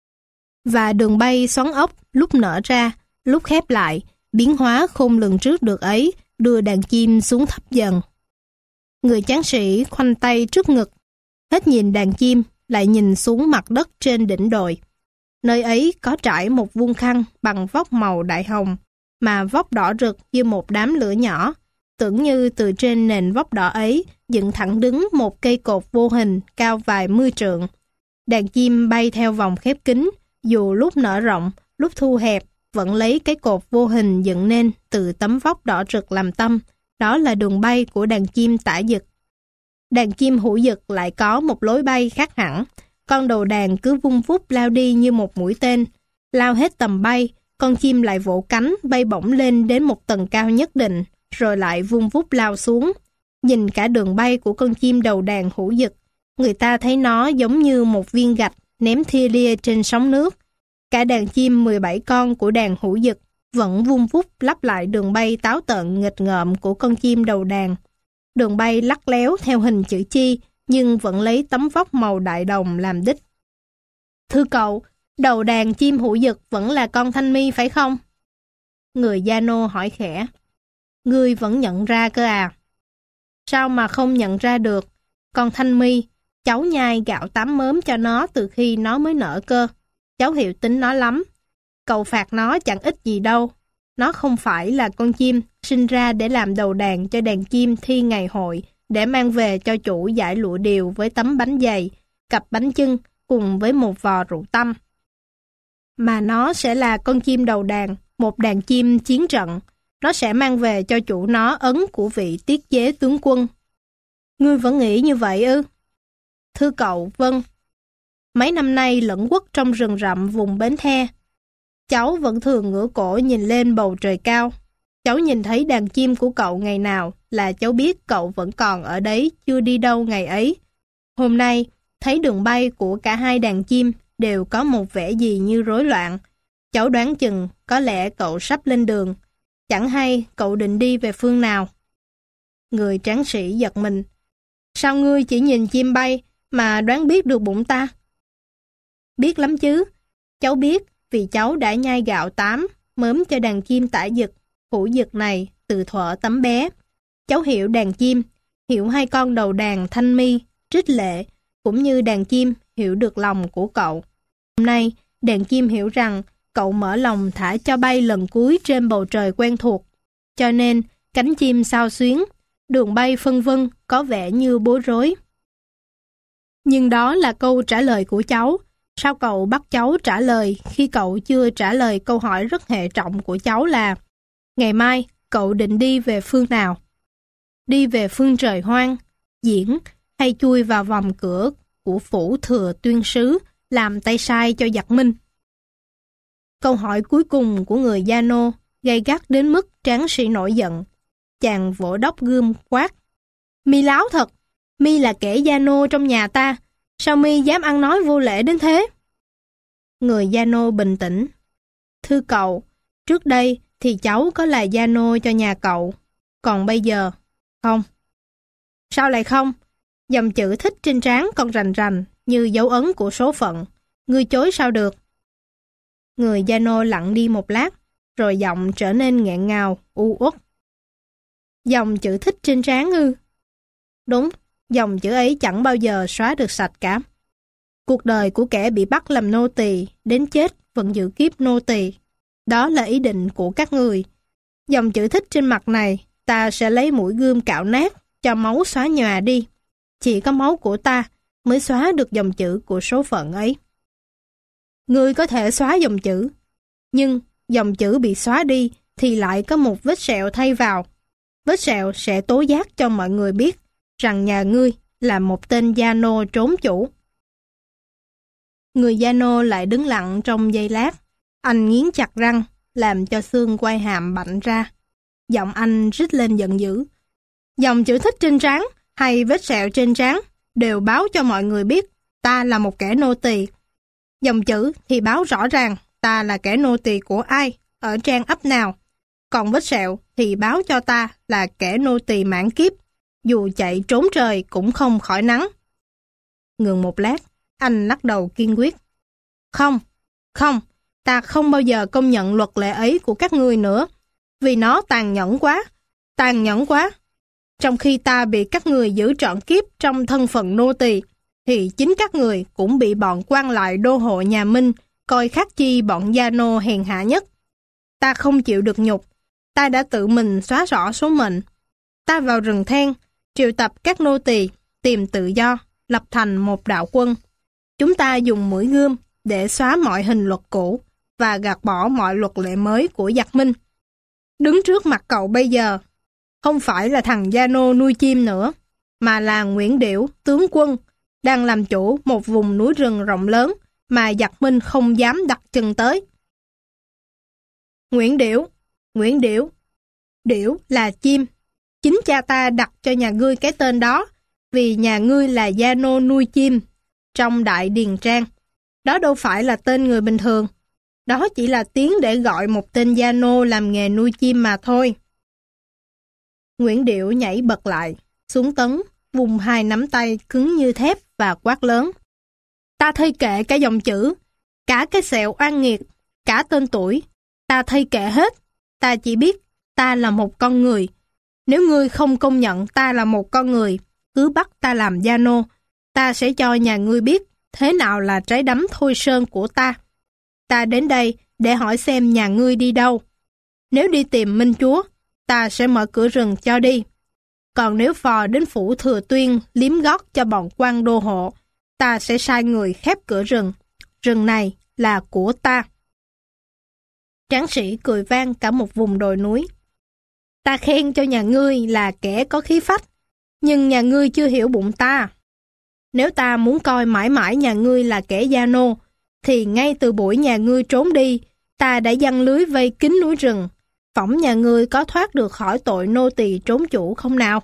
Và đường bay xoắn ốc lúc nở ra, lúc khép lại, biến hóa không lường trước được ấy, đưa đàn chim xuống thấp dần. Người tráng sĩ khoanh tay trước ngực, hết nhìn đàn chim, lại nhìn xuống mặt đất trên đỉnh đồi. Nơi ấy có trải một vuông khăn bằng vóc màu đại hồng, mà vóc đỏ rực như một đám lửa nhỏ, tưởng như từ trên nền vóc đỏ ấy dựng thẳng đứng một cây cột vô hình cao vài mươi trượng. Đàn chim bay theo vòng khép kín, dù lúc nở rộng, lúc thu hẹp, vẫn lấy cái cột vô hình dựng nên từ tấm vóc đỏ rực làm tâm. Đó là đường bay của đàn chim tả dực. Đàn chim hữu dực lại có một lối bay khác hẳn. Con đầu đàn cứ vung vút lao đi như một mũi tên. Lao hết tầm bay, con chim lại vỗ cánh bay bổng lên đến một tầng cao nhất định, rồi lại vung vút lao xuống. Nhìn cả đường bay của con chim đầu đàn hữu dực, người ta thấy nó giống như một viên gạch ném thia lia trên sóng nước. Cả đàn chim mười bảy con của đàn hữu dực vẫn vung vút lắp lại đường bay táo tợn nghịch ngợm của con chim đầu đàn. Đường bay lắc léo theo hình chữ chi, nhưng vẫn lấy tấm vóc màu đại đồng làm đích. Thưa cậu, đầu đàn chim hữu dực vẫn là con Thanh Mi phải không? Người gia nô hỏi khẽ. Ngươi vẫn nhận ra cơ à? Sao mà không nhận ra được? Con Thanh Mi, cháu nhai gạo tám mớm cho nó từ khi nó mới nở cơ. Cháu hiểu tính nó lắm. Cậu phạt nó chẳng ích gì đâu. Nó không phải là con chim sinh ra để làm đầu đàn cho đàn chim thi ngày hội, để mang về cho chủ giải lụa điều với tấm bánh dày, cặp bánh chưng cùng với một vò rượu tăm. Mà nó sẽ là con chim đầu đàn, một đàn chim chiến trận. Nó sẽ mang về cho chủ nó ấn của vị tiết chế tướng quân. Ngươi vẫn nghĩ như vậy ư? Thưa cậu, vâng. Mấy năm nay lẫn quất trong rừng rậm vùng Bến The, cháu vẫn thường ngửa cổ nhìn lên bầu trời cao. Cháu nhìn thấy đàn chim của cậu ngày nào là cháu biết cậu vẫn còn ở đấy, chưa đi đâu ngày ấy. Hôm nay, thấy đường bay của cả hai đàn chim đều có một vẻ gì như rối loạn. Cháu đoán chừng có lẽ cậu sắp lên đường. Chẳng hay cậu định đi về phương nào. Người tráng sĩ giật mình. Sao ngươi chỉ nhìn chim bay mà đoán biết được bụng ta? Biết lắm chứ. Cháu biết vì cháu đã nhai gạo tám mớm cho đàn chim tả dực, hữu dực này từ thuở tấm bé. Cháu hiểu đàn chim, hiểu hai con đầu đàn Thanh Mi, Trích Lệ, cũng như đàn chim hiểu được lòng của cậu. Hôm nay, đàn chim hiểu rằng cậu mở lòng thả cho bay lần cuối trên bầu trời quen thuộc. Cho nên, cánh chim xao xuyến, đường bay phân vân có vẻ như bối rối. Nhưng đó là câu trả lời của cháu. Sao cậu bắt cháu trả lời khi cậu chưa trả lời câu hỏi rất hệ trọng của cháu là ngày mai cậu định đi về phương nào? Đi về phương trời hoang, diễn hay chui vào vòng cửa của phủ thừa tuyên sứ làm tay sai cho giặc Minh? Câu hỏi cuối cùng của người Gia Nô gay gắt đến mức tráng sĩ nổi giận. Chàng vỗ đốc gươm quát: Mi láo thật, Mi là kẻ Gia Nô trong nhà ta, sao Mi dám ăn nói vô lễ đến thế? Người Gia Nô bình tĩnh: Thưa cậu, trước đây thì cháu có là Gia Nô cho nhà cậu, còn bây giờ, không. Sao lại không? Dòng chữ thích trên trán còn rành rành như dấu ấn của số phận, ngươi chối sao được? Người Gia Nô lặng đi một lát, rồi giọng trở nên nghẹn ngào, u uất. Dòng chữ thích trên trán ư? Đúng, dòng chữ ấy chẳng bao giờ xóa được sạch cả. Cuộc đời của kẻ bị bắt làm nô tỳ đến chết vẫn giữ kiếp nô tỳ. Đó là ý định của các người. Dòng chữ thích trên mặt này, ta sẽ lấy mũi gươm cạo nát, cho máu xóa nhòa đi. Chỉ có máu của ta mới xóa được dòng chữ của số phận ấy. Ngươi có thể xóa dòng chữ, nhưng dòng chữ bị xóa đi thì lại có một vết sẹo thay vào. Vết sẹo sẽ tố giác cho mọi người biết rằng nhà ngươi là một tên Gia Nô trốn chủ. Người Gia Nô lại đứng lặng trong giây lát. Anh nghiến chặt răng, làm cho xương quai hàm bạnh ra. Giọng anh rít lên giận dữ. Dòng chữ thích trên trán hay vết sẹo trên trán đều báo cho mọi người biết ta là một kẻ nô tỳ. Dòng chữ thì báo rõ ràng ta là kẻ nô tỳ của ai, ở trang ấp nào. Còn vết sẹo thì báo cho ta là kẻ nô tỳ mãn kiếp, dù chạy trốn trời cũng không khỏi nắng. Ngừng một lát, anh lắc đầu kiên quyết. Không, không, ta không bao giờ công nhận luật lệ ấy của các ngươi nữa, vì nó tàn nhẫn quá, tàn nhẫn quá. Trong khi ta bị các người giữ trọn kiếp trong thân phận nô tỳ, thì chính các người cũng bị bọn quan lại đô hộ nhà Minh coi khác chi bọn Gia Nô hèn hạ nhất. Ta không chịu được nhục, ta đã tự mình xóa rõ số mệnh. Ta vào rừng than, triệu tập các nô tỳ, tìm tự do, lập thành một đạo quân. Chúng ta dùng mũi gươm để xóa mọi hình luật cũ và gạt bỏ mọi luật lệ mới của giặc Minh. Đứng trước mặt cậu bây giờ, không phải là thằng Gia Nô nuôi chim nữa, mà là Nguyễn Điểu, tướng quân, đang làm chủ một vùng núi rừng rộng lớn mà giặc Minh không dám đặt chân tới. Nguyễn Điểu, Nguyễn Điểu, Điểu là chim. Chính cha ta đặt cho nhà ngươi cái tên đó, vì nhà ngươi là Gia Nô nuôi chim, trong Đại Điền Trang. Đó đâu phải là tên người bình thường. Đó chỉ là tiếng để gọi một tên Gia Nô làm nghề nuôi chim mà thôi. Nguyễn Điểu nhảy bật lại, xuống tấn, vùng hai nắm tay cứng như thép và quát lớn. Ta thay kệ cả dòng chữ, cả cái sẹo oan nghiệt, cả tên tuổi. Ta thay kệ hết. Ta chỉ biết ta là một con người. Nếu ngươi không công nhận ta là một con người, cứ bắt ta làm Gia Nô, ta sẽ cho nhà ngươi biết thế nào là trái đấm thôi sơn của ta. Ta đến đây để hỏi xem nhà ngươi đi đâu. Nếu đi tìm Minh Chúa, ta sẽ mở cửa rừng cho đi. Còn nếu phò đến phủ Thừa Tuyên liếm gót cho bọn quan đô hộ, ta sẽ sai người khép cửa rừng. Rừng này là của ta. Tráng sĩ cười vang cả một vùng đồi núi. Ta khen cho nhà ngươi là kẻ có khí phách, nhưng nhà ngươi chưa hiểu bụng ta. Nếu ta muốn coi mãi mãi nhà ngươi là kẻ Gia Nô, thì ngay từ buổi nhà ngươi trốn đi, ta đã giăng lưới vây kín núi rừng. Phỏng nhà ngươi có thoát được khỏi tội nô tỳ trốn chủ không nào?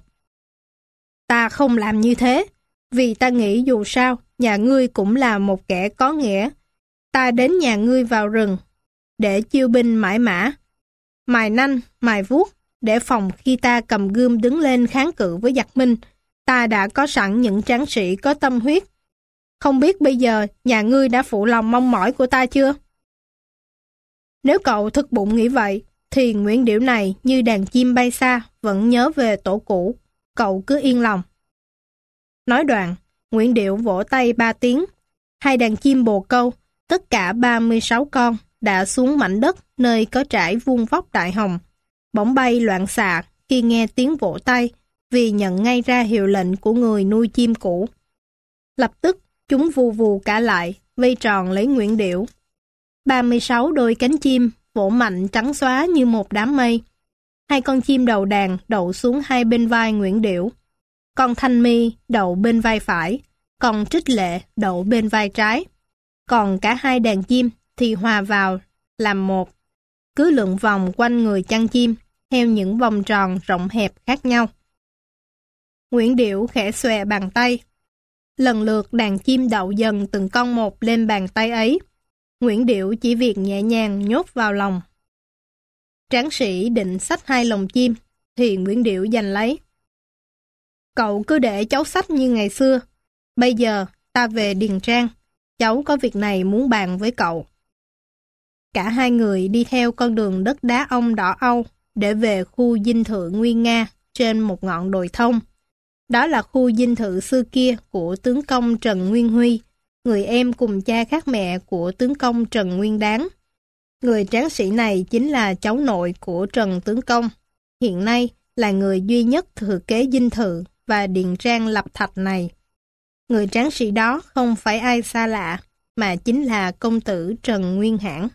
Ta không làm như thế, vì ta nghĩ dù sao, nhà ngươi cũng là một kẻ có nghĩa. Ta đến nhà ngươi vào rừng, để chiêu binh mãi mã, mài nanh, mài vuốt, để phòng khi ta cầm gươm đứng lên kháng cự với giặc Minh, ta đã có sẵn những tráng sĩ có tâm huyết. Không biết bây giờ nhà ngươi đã phụ lòng mong mỏi của ta chưa? Nếu cậu thực bụng nghĩ vậy, thì Nguyễn Điểu này như đàn chim bay xa vẫn nhớ về tổ cũ. cậu cứ yên lòng. Nói đoạn, Nguyễn Điểu vỗ tay ba tiếng. Hai đàn chim bồ câu, tất cả ba mươi sáu con, đã xuống mảnh đất nơi có trải vuông vóc đại hồng. Bỗng bay loạn xạ khi nghe tiếng vỗ tay, vì nhận ngay ra hiệu lệnh của người nuôi chim cũ. Lập tức, chúng vù vù cả lại, vây tròn lấy Nguyễn Điểu. ba mươi sáu đôi cánh chim vỗ mạnh trắng xóa như một đám mây. Hai con chim đầu đàn đậu xuống hai bên vai Nguyễn Điểu. Con Thanh Mi đậu bên vai phải, con Trích Lệ đậu bên vai trái. Còn cả hai đàn chim thì hòa vào làm một, cứ lượn vòng quanh người chăn chim, theo những vòng tròn rộng hẹp khác nhau. Nguyễn Điểu khẽ xòe bàn tay. Lần lượt đàn chim đậu dần từng con một lên bàn tay ấy. Nguyễn Điểu chỉ việc nhẹ nhàng nhốt vào lòng. Tráng sĩ định xách hai lồng chim, thì Nguyễn Điểu giành lấy. Cậu cứ để cháu xách như ngày xưa. Bây giờ ta về Điền Trang, cháu có việc này muốn bàn với cậu. Cả hai người đi theo con đường đất đá ong đỏ âu để về khu dinh thự Nguyên Nga trên một ngọn đồi thông. Đó là khu dinh thự xưa kia của tướng công Trần Nguyên Huy, người em cùng cha khác mẹ của tướng công Trần Nguyên Đáng. Người tráng sĩ này chính là cháu nội của Trần tướng công, hiện nay là người duy nhất thừa kế dinh thự và Điền Trang lập thạch này. Người tráng sĩ đó không phải ai xa lạ, mà chính là công tử Trần Nguyên Hãn.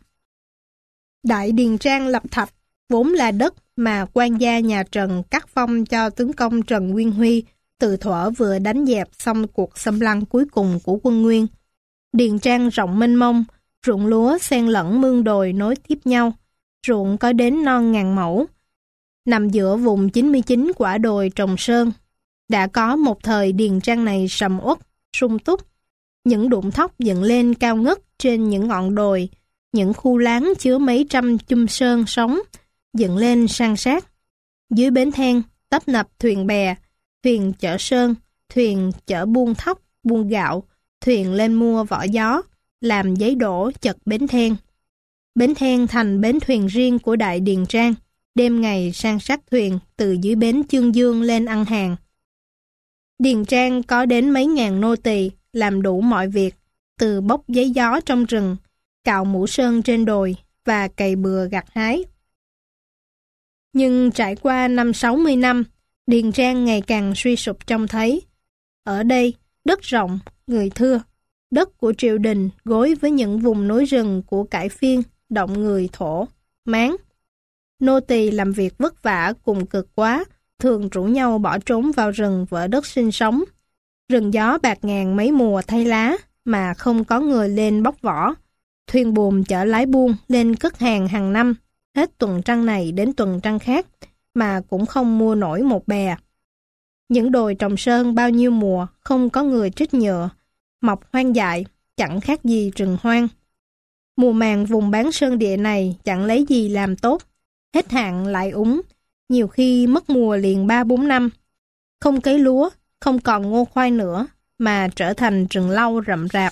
Đại Điền Trang lập thạch vốn là đất mà quan gia nhà Trần cắt phong cho tướng công Trần Nguyên Huy từ thuở vừa đánh dẹp xong cuộc xâm lăng cuối cùng của quân Nguyên. Điền Trang rộng mênh mông, ruộng lúa xen lẫn mương đồi nối tiếp nhau, ruộng có đến non ngàn mẫu. Nằm giữa vùng chín mươi chín quả đồi trồng sơn, đã có một thời Điền Trang này sầm uất, sung túc. Những đụng thóc dựng lên cao ngất trên những ngọn đồi, những khu láng chứa mấy trăm chum sơn sống, dựng lên san sát. Dưới bến then, tấp nập thuyền bè, thuyền chở sơn, thuyền chở buôn thóc, buôn gạo, thuyền lên mua vỏ gió, làm giấy đổ chật bến then. Bến then thành bến thuyền riêng của Đại Điền Trang, đêm ngày san sát thuyền từ dưới bến Chương Dương lên ăn hàng. Điền Trang có đến mấy ngàn nô tỳ làm đủ mọi việc, từ bốc giấy gió trong rừng, cạo mũ sơn trên đồi và cày bừa gặt hái. Nhưng trải qua năm sáu mươi năm, Điền Trang ngày càng suy sụp trông thấy. Ở đây, đất rộng, người thưa, đất của triều đình gối với những vùng núi rừng của cải phiên, động người thổ, máng. Nô tỳ làm việc vất vả cùng cực quá, thường rủ nhau bỏ trốn vào rừng vỡ đất sinh sống. Rừng gió bạc ngàn mấy mùa thay lá mà không có người lên bóc vỏ. Thuyền buồm chở lái buôn lên cất hàng hàng năm, hết tuần trăng này đến tuần trăng khác, mà cũng không mua nổi một bè. Những đồi trồng sơn bao nhiêu mùa không có người trích nhựa, mọc hoang dại, chẳng khác gì rừng hoang. Mùa màng vùng bán sơn địa này chẳng lấy gì làm tốt, hết hạn lại úng, nhiều khi mất mùa liền ba bốn năm. Không cấy lúa, không còn ngô khoai nữa, mà trở thành rừng lau rậm rạp.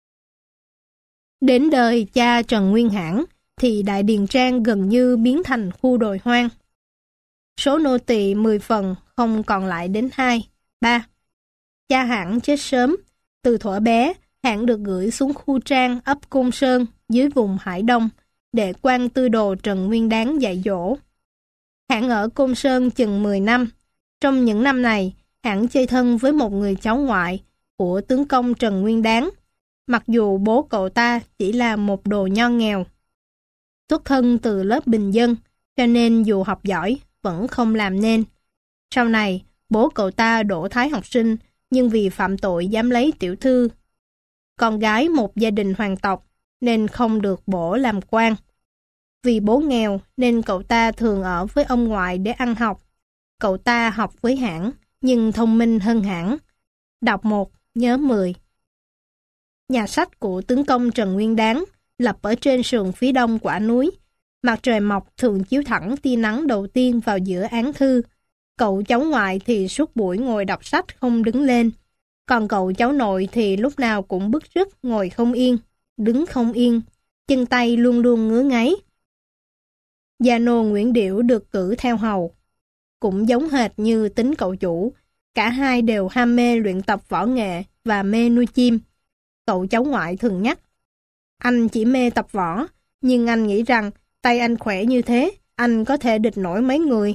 Đến đời cha Trần Nguyên Hãn thì Đại Điền Trang gần như biến thành khu đồi hoang. Số nô tỳ mười phần không còn lại đến hai, ba. Cha Hãn chết sớm, từ thuở bé Hãn được gửi xuống khu trang ấp Côn Sơn dưới vùng Hải Đông để quan tư đồ Trần Nguyên Đáng dạy dỗ. Hãn ở Côn Sơn chừng mười năm. Trong những năm này, Hãn chơi thân với một người cháu ngoại của tướng công Trần Nguyên Đáng, mặc dù bố cậu ta chỉ là một đồ nho nghèo. Xuất thân từ lớp bình dân, cho nên dù học giỏi vẫn không làm nên. Sau này, bố cậu ta đỗ thái học sinh, nhưng vì phạm tội dám lấy tiểu thư, con gái một gia đình hoàng tộc, nên không được bổ làm quan. Vì bố nghèo nên cậu ta thường ở với ông ngoại để ăn học. Cậu ta học với Hãn, nhưng thông minh hơn Hãn. Đọc một, nhớ mười. Nhà sách của tướng công Trần Nguyên Đáng lập ở trên sườn phía đông quả núi. Mặt trời mọc thường chiếu thẳng tia nắng đầu tiên vào giữa án thư. Cậu cháu ngoại thì suốt buổi ngồi đọc sách không đứng lên. Còn cậu cháu nội thì lúc nào cũng bứt rứt ngồi không yên, đứng không yên, chân tay luôn luôn ngứa ngáy. Gia nô Nguyễn Điểu được cử theo hầu. cũng giống hệt như tính cậu chủ. Cả hai đều ham mê luyện tập võ nghệ và mê nuôi chim. Cậu cháu ngoại thường nhắc, anh chỉ mê tập võ, nhưng anh nghĩ rằng tay anh khỏe như thế, anh có thể địch nổi mấy người.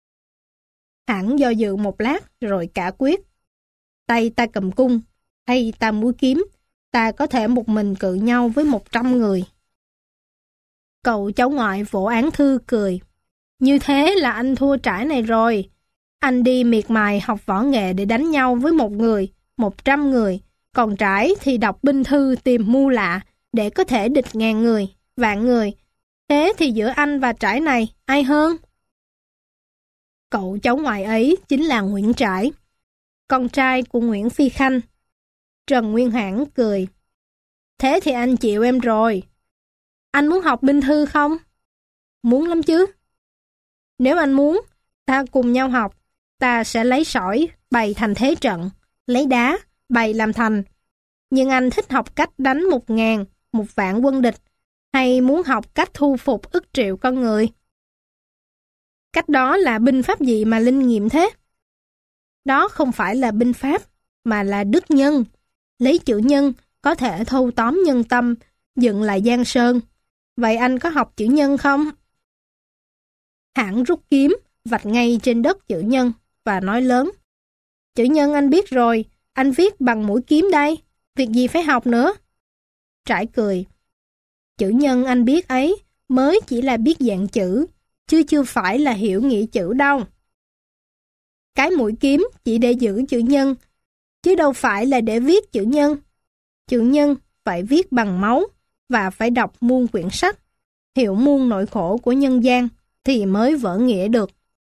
Hãng do dự một lát rồi cả quyết. Tay ta cầm cung, hay ta múa kiếm, ta có thể một mình cự nhau với một trăm người. Cậu cháu ngoại vỗ án thư cười. Như thế là anh thua trải này rồi. Anh đi miệt mài học võ nghệ để đánh nhau với một người, một trăm người. Còn trải thì đọc binh thư tìm mưu lạ để có thể địch ngàn người, vạn người. Thế thì giữa anh và trải này, ai hơn? Cậu cháu ngoại ấy chính là Nguyễn Trãi, con trai của Nguyễn Phi Khanh. Trần Nguyên Hãn cười. Thế thì anh chịu em rồi. Anh muốn học binh thư không? Muốn lắm chứ. Nếu anh muốn, ta cùng nhau học. Ta sẽ lấy sỏi bày thành thế trận, lấy đá bày làm thành. Nhưng anh thích học cách đánh một ngàn, một vạn quân địch, hay muốn học cách thu phục ức triệu con người? Cách đó là binh pháp gì mà linh nghiệm thế? Đó không phải là binh pháp, mà là đức nhân. Lấy chữ nhân có thể thâu tóm nhân tâm, dựng lại giang sơn. Vậy anh có học chữ nhân không? Hãng rút kiếm, vạch ngay trên đất chữ nhân và nói lớn. Chữ nhân anh biết rồi, anh viết bằng mũi kiếm đây, việc gì phải học nữa? Trãi cười. Chữ nhân anh biết ấy mới chỉ là biết dạng chữ, chứ chưa phải là hiểu nghĩa chữ đâu. Cái mũi kiếm chỉ để giữ chữ nhân, chứ đâu phải là để viết chữ nhân. Chữ nhân phải viết bằng máu và phải đọc muôn quyển sách, hiểu muôn nỗi khổ của nhân gian thì mới vỡ nghĩa được.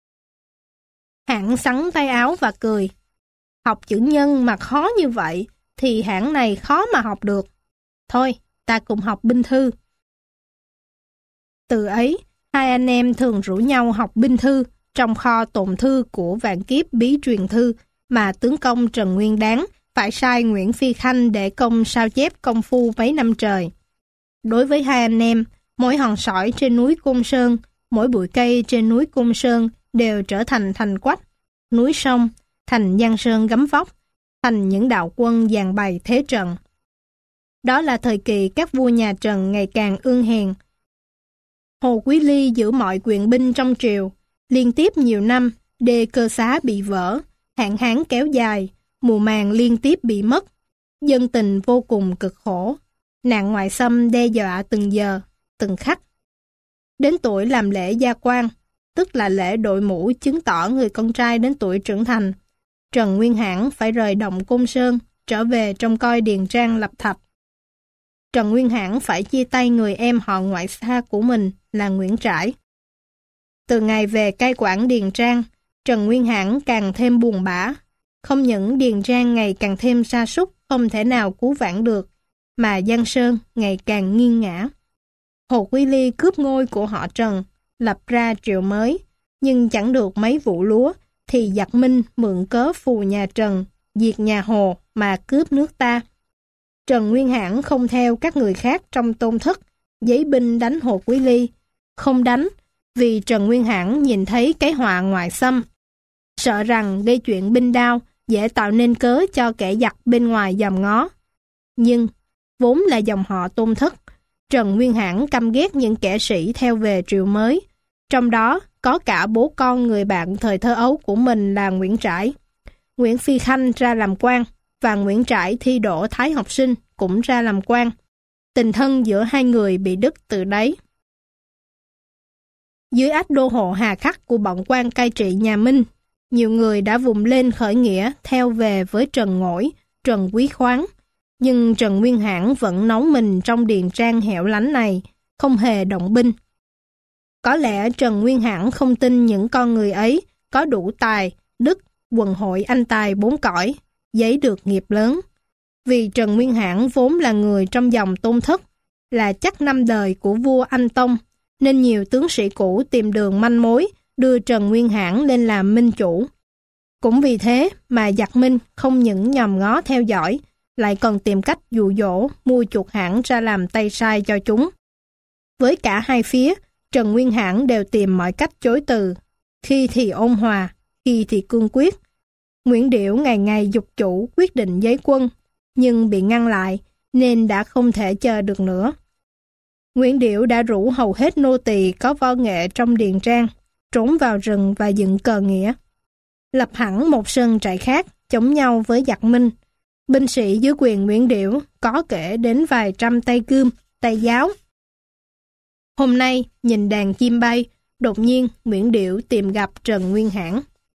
Hãng xắn tay áo và cười. Học chữ nhân mà khó như vậy thì hãng này khó mà học được. Thôi, ta cùng học binh thư. Từ ấy, hai anh em thường rủ nhau học binh thư trong kho tồn thư của vạn kiếp bí truyền thư mà tướng công Trần Nguyên Đáng phải sai Nguyễn Phi Khanh để công sao chép công phu mấy năm trời. Đối với hai anh em, mỗi hòn sỏi trên núi Côn Sơn, mỗi bụi cây trên núi Côn Sơn đều trở thành thành quách, núi sông, thành giang sơn gấm vóc, thành những đạo quân dàn bày thế trận. Đó là thời kỳ các vua nhà Trần ngày càng ương hèn. Hồ Quý Ly giữ mọi quyền binh trong triều, liên tiếp nhiều năm, đê Cơ Xá bị vỡ, hạn hán kéo dài, mùa màng liên tiếp bị mất, dân tình vô cùng cực khổ, nạn ngoại xâm đe dọa từng giờ, từng khắc. Đến tuổi làm lễ gia quan, tức là lễ đội mũ chứng tỏ người con trai đến tuổi trưởng thành, Trần Nguyên Hãn phải rời động Côn Sơn, trở về trông coi điền trang lập thạch. Trần Nguyên Hãn phải chia tay người em họ ngoại xa của mình là Nguyễn Trãi. Từ ngày về cai quản điền trang, Trần Nguyên Hãn càng thêm buồn bã. Không những điền trang ngày càng thêm sa sút không thể nào cứu vãn được, mà Giang Sơn ngày càng nghiêng ngã. Hồ Quý Ly cướp ngôi của họ Trần, lập ra triều mới, nhưng chẳng được mấy vụ lúa, thì giặc Minh mượn cớ phù nhà Trần, diệt nhà Hồ mà cướp nước ta. Trần Nguyên Hãn không theo các người khác trong tôn thất, giấy binh đánh Hồ Quý Ly. Không đánh, vì Trần Nguyên Hãn nhìn thấy cái họa ngoại xâm. Sợ rằng gây chuyện binh đao, dễ tạo nên cớ cho kẻ giặc bên ngoài dòm ngó. Nhưng, vốn là dòng họ tôn thất, Trần Nguyên Hãn căm ghét những kẻ sĩ theo về triều mới. Trong đó có cả bố con người bạn thời thơ ấu của mình là Nguyễn Trãi. Nguyễn Phi Khanh ra làm quan, và Nguyễn Trãi thi đỗ thái học sinh cũng ra làm quan. Tình thân giữa hai người bị đứt từ đấy. Dưới ách đô hộ hà khắc của bọn quan cai trị nhà Minh, nhiều người đã vùng lên khởi nghĩa theo về với Trần Ngỗi, Trần Quý Khoáng. Nhưng Trần Nguyên Hãn vẫn nấu mình trong điền trang hẻo lánh này, không hề động binh. Có lẽ Trần Nguyên Hãn không tin những con người ấy có đủ tài, đức, quần hội anh tài bốn cõi, giấy được nghiệp lớn. Vì Trần Nguyên Hãn vốn là người trong dòng tôn thất, là chắc năm đời của vua Anh Tông, nên nhiều tướng sĩ cũ tìm đường manh mối đưa Trần Nguyên Hãn lên làm minh chủ. Cũng vì thế mà giặc Minh không những nhòm ngó theo dõi, lại còn tìm cách dụ dỗ, mua chuộc Hãn ra làm tay sai cho chúng. Với cả hai phía, Trần Nguyên Hãn đều tìm mọi cách chối từ. khi thì ôn hòa, khi thì cương quyết. Nguyễn Điểu ngày ngày giục chủ quyết định giấy quân, nhưng bị ngăn lại nên đã không thể chờ được nữa. Nguyễn Điểu đã rủ hầu hết nô tỳ có võ nghệ trong Điền Trang trốn vào rừng và dựng cờ nghĩa, lập hẳn một sơn trại khác chống nhau với giặc Minh. Binh sĩ dưới quyền Nguyễn Điểu có kể đến vài trăm tay gươm, tay giáo. Hôm nay nhìn đàn chim bay, đột nhiên Nguyễn Điểu tìm gặp Trần Nguyên Hãn.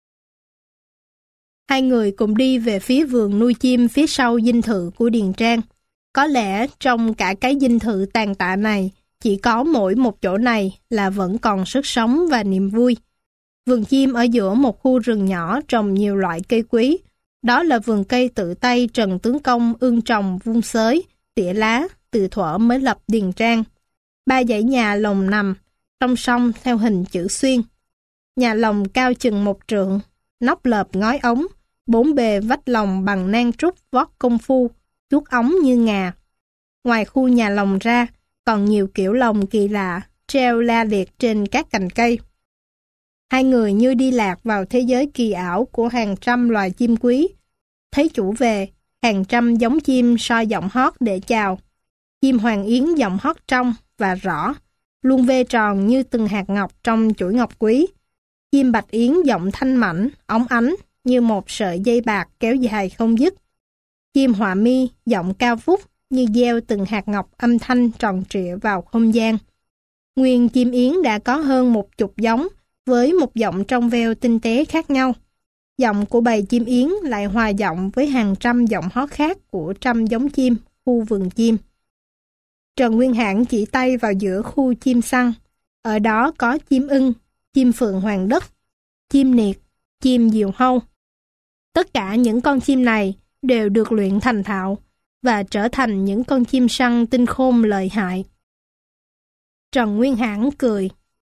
Hai người cùng đi về phía vườn nuôi chim phía sau dinh thự của Điền Trang. Có lẽ trong cả cái dinh thự tàn tạ này, chỉ có mỗi một chỗ này là vẫn còn sức sống và niềm vui. Vườn chim ở giữa một khu rừng nhỏ trồng nhiều loại cây quý. Đó là vườn cây tự tay Trần Tướng Công ương trồng vung xới, tỉa lá, từ thuở mới lập Điền Trang. Ba dãy nhà lồng nằm, song song theo hình chữ xuyên. Nhà lồng cao chừng một trượng, nóc lợp ngói ống, bốn bề vách lồng bằng nang trúc vót công phu, chuốt ống như ngà. Ngoài khu nhà lồng ra, còn nhiều kiểu lồng kỳ lạ, treo la liệt trên các cành cây. Hai người như đi lạc vào thế giới kỳ ảo của hàng trăm loài chim quý. Thấy chủ về, hàng trăm giống chim soi giọng hót để chào. Chim hoàng yến giọng hót trong và rõ, luôn vê tròn như từng hạt ngọc trong chuỗi ngọc quý. Chim bạch yến giọng thanh mảnh, óng ánh như một sợi dây bạc kéo dài không dứt. Chim họa mi giọng cao vút như gieo từng hạt ngọc âm thanh tròn trịa vào không gian. Nguyên chim yến đã có hơn một chục giống, với một giọng trong veo tinh tế khác nhau. Giọng của bầy chim yến lại hòa giọng với hàng trăm giọng hót khác của trăm giống chim, khu vườn chim. Trần Nguyên Hãn chỉ tay vào giữa khu chim săn. Ở đó có chim ưng, chim phượng hoàng đất, chim niệt, chim diều hâu. Tất cả những con chim này đều được luyện thành thạo và trở thành những con chim săn tinh khôn lợi hại. Trần Nguyên Hãn cười.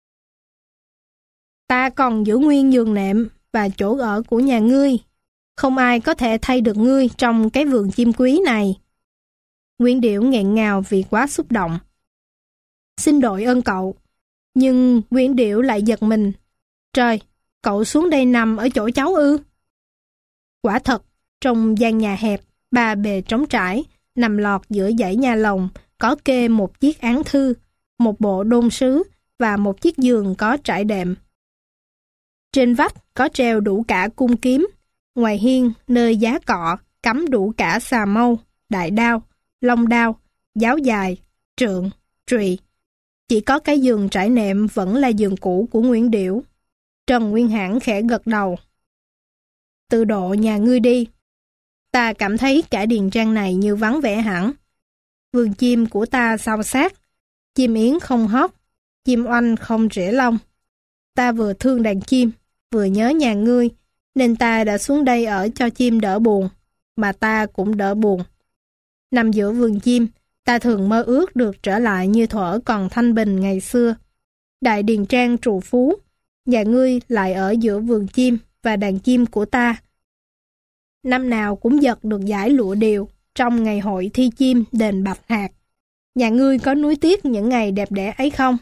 Ta còn giữ nguyên giường nệm và chỗ ở của nhà ngươi. Không ai có thể thay được ngươi trong cái vườn chim quý này. Nguyễn Điểu nghẹn ngào vì quá xúc động. Xin đội ơn cậu. Nhưng Nguyễn Điểu lại giật mình. Trời, cậu xuống đây nằm ở chỗ cháu ư? Quả thật, trong gian nhà hẹp, ba bề trống trải, nằm lọt giữa dãy nhà lồng, có kê một chiếc án thư, một bộ đôn sứ và một chiếc giường có trải đệm. Trên vách có treo đủ cả cung kiếm, ngoài hiên nơi giá cọ cắm đủ cả xà mâu, đại đao, long đao, giáo dài, trượng, trùy. Chỉ có cái giường trải nệm vẫn là giường cũ của Nguyễn Điểu. Trần Nguyên Hãn khẽ gật đầu. Tự độ nhà ngươi đi. Ta cảm thấy cả Điền Trang này như vắng vẻ hẳn. Vườn chim của ta xao xác, chim yến không hót, chim oanh không rẽ lông. Ta vừa thương đàn chim, vừa nhớ nhà ngươi, nên ta đã xuống đây ở cho chim đỡ buồn, mà ta cũng đỡ buồn. Nằm giữa vườn chim, ta thường mơ ước được trở lại như thuở còn thanh bình ngày xưa. Đại Điền Trang trù phú, nhà ngươi lại ở giữa vườn chim và đàn chim của ta. Năm nào cũng giật được giải lụa điều trong ngày hội thi chim đền Bạch Hạc. Nhà ngươi có nuối tiếc những ngày đẹp đẽ ấy không?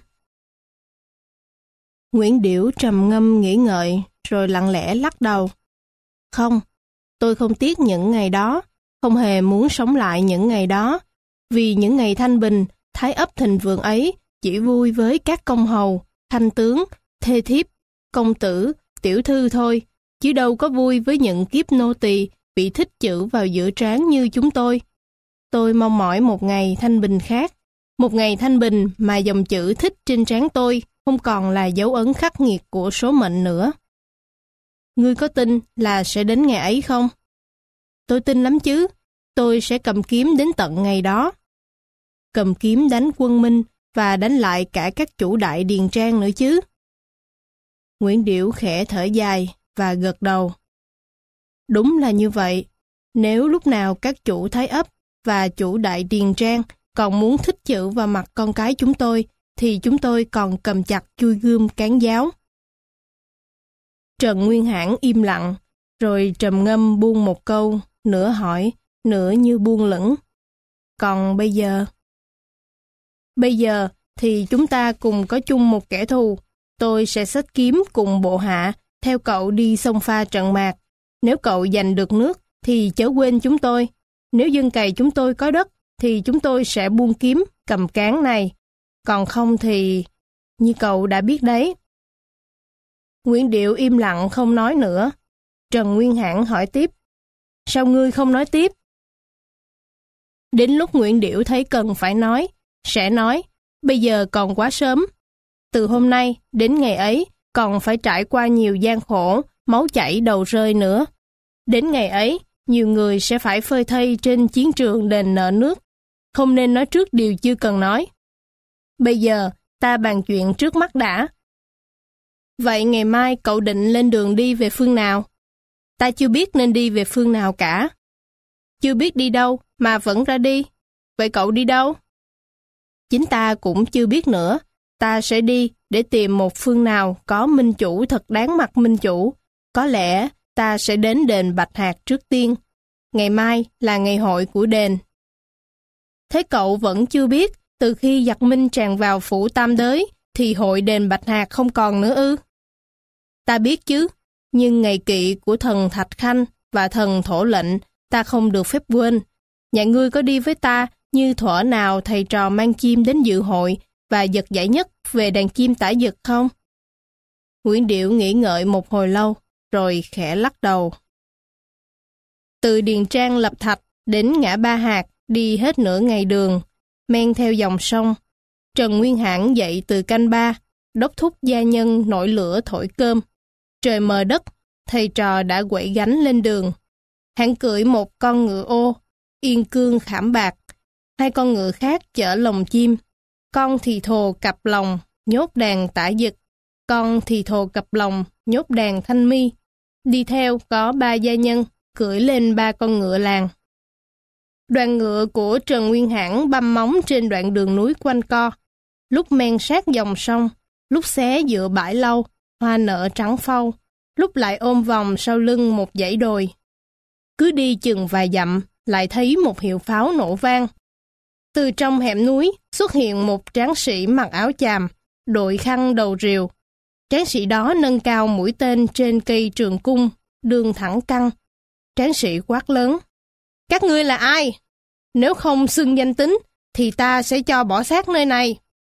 Nguyễn Điểu trầm ngâm nghĩ ngợi, rồi lặng lẽ lắc đầu. Không, tôi không tiếc những ngày đó, không hề muốn sống lại những ngày đó, vì những ngày thanh bình, thái ấp thịnh vượng ấy chỉ vui với các công hầu, thanh tướng, thê thiếp, công tử, tiểu thư thôi, chứ đâu có vui với những kiếp nô tỳ bị thích chữ vào giữa trán như chúng tôi. Tôi mong mỏi một ngày thanh bình khác, một ngày thanh bình mà dòng chữ thích trên trán tôi không còn là dấu ấn khắc nghiệt của số mệnh nữa. Ngươi có tin là sẽ đến ngày ấy không? Tôi tin lắm chứ, tôi sẽ cầm kiếm đến tận ngày đó. Cầm kiếm đánh quân Minh và đánh lại cả các chủ đại Điền Trang nữa chứ. Nguyễn Điểu khẽ thở dài và gật đầu. Đúng là như vậy, nếu lúc nào các chủ Thái Ấp và chủ đại Điền Trang còn muốn thích chữ vào mặt con cái chúng tôi, thì chúng tôi còn cầm chặt chui gươm cán giáo. Trần Nguyên Hãn im lặng, rồi trầm ngâm buông một câu, nửa hỏi, nửa như buông lửng. Còn bây giờ? Bây giờ thì chúng ta cùng có chung một kẻ thù, tôi sẽ xách kiếm cùng bộ hạ, theo cậu đi xông pha trận mạc. Nếu cậu giành được nước, thì chớ quên chúng tôi. Nếu dân cày chúng tôi có đất, thì chúng tôi sẽ buông kiếm, cầm cán này. Còn không thì... như cậu đã biết đấy. Nguyễn Điệu im lặng không nói nữa. Trần Nguyên Hãn hỏi tiếp. Sao ngươi không nói tiếp? Đến lúc Nguyễn Điệu thấy cần phải nói, sẽ nói, bây giờ còn quá sớm. Từ hôm nay đến ngày ấy còn phải trải qua nhiều gian khổ, máu chảy đầu rơi nữa. Đến ngày ấy, nhiều người sẽ phải phơi thây trên chiến trường đền nợ nước. Không nên nói trước điều chưa cần nói. Bây giờ, ta bàn chuyện trước mắt đã. Vậy ngày mai cậu định lên đường đi về phương nào? Ta chưa biết nên đi về phương nào cả. Chưa biết đi đâu mà vẫn ra đi. Vậy cậu đi đâu? Chính ta cũng chưa biết nữa. Ta sẽ đi để tìm một phương nào có minh chủ thật đáng mặt minh chủ. Có lẽ ta sẽ đến đền Bạch Hạc trước tiên. Ngày mai là ngày hội của đền. Thế cậu vẫn chưa biết, từ khi giặc Minh tràn vào phủ Tam Đới, thì hội đền Bạch Hạc không còn nữa ư? Ta biết chứ, nhưng ngày kỵ của thần Thạch Khanh và thần Thổ Lệnh ta không được phép quên. Nhà ngươi có đi với ta như thuở nào thầy trò mang chim đến dự hội và giật giải nhất về đàn chim tả dực không? Nguyễn Điệu nghĩ ngợi một hồi lâu, rồi khẽ lắc đầu. Từ Điền Trang Lập Thạch đến ngã Ba Hạc đi hết nửa ngày đường, men theo dòng sông. Trần Nguyên Hãn dậy từ canh ba, đốc thúc gia nhân nổi lửa thổi cơm. Trời mờ đất, thầy trò đã quẩy gánh lên đường. Hắn cưỡi một con ngựa ô, yên cương khảm bạc. Hai con ngựa khác chở lồng chim. Con thì thồ cặp lòng, nhốt đàn tả dực. Con thì thồ cặp lòng, nhốt đàn thanh mi. Đi theo có ba gia nhân, cưỡi lên ba con ngựa làng. Đoàn ngựa của Trần Nguyên Hãn băm móng trên đoạn đường núi quanh co. Lúc men sát dòng sông, lúc xé giữa bãi lau, hoa nở trắng phau, lúc lại ôm vòng sau lưng một dãy đồi. Cứ đi chừng vài dặm, lại thấy một hiệu pháo nổ vang. Từ trong hẻm núi xuất hiện một tráng sĩ mặc áo chàm, đội khăn đầu rìu. Tráng sĩ đó nâng cao mũi tên trên cây trường cung, đường thẳng căng. Tráng sĩ quát lớn. Các ngươi là ai? Nếu không xưng danh tính, thì ta sẽ cho bỏ xác nơi này.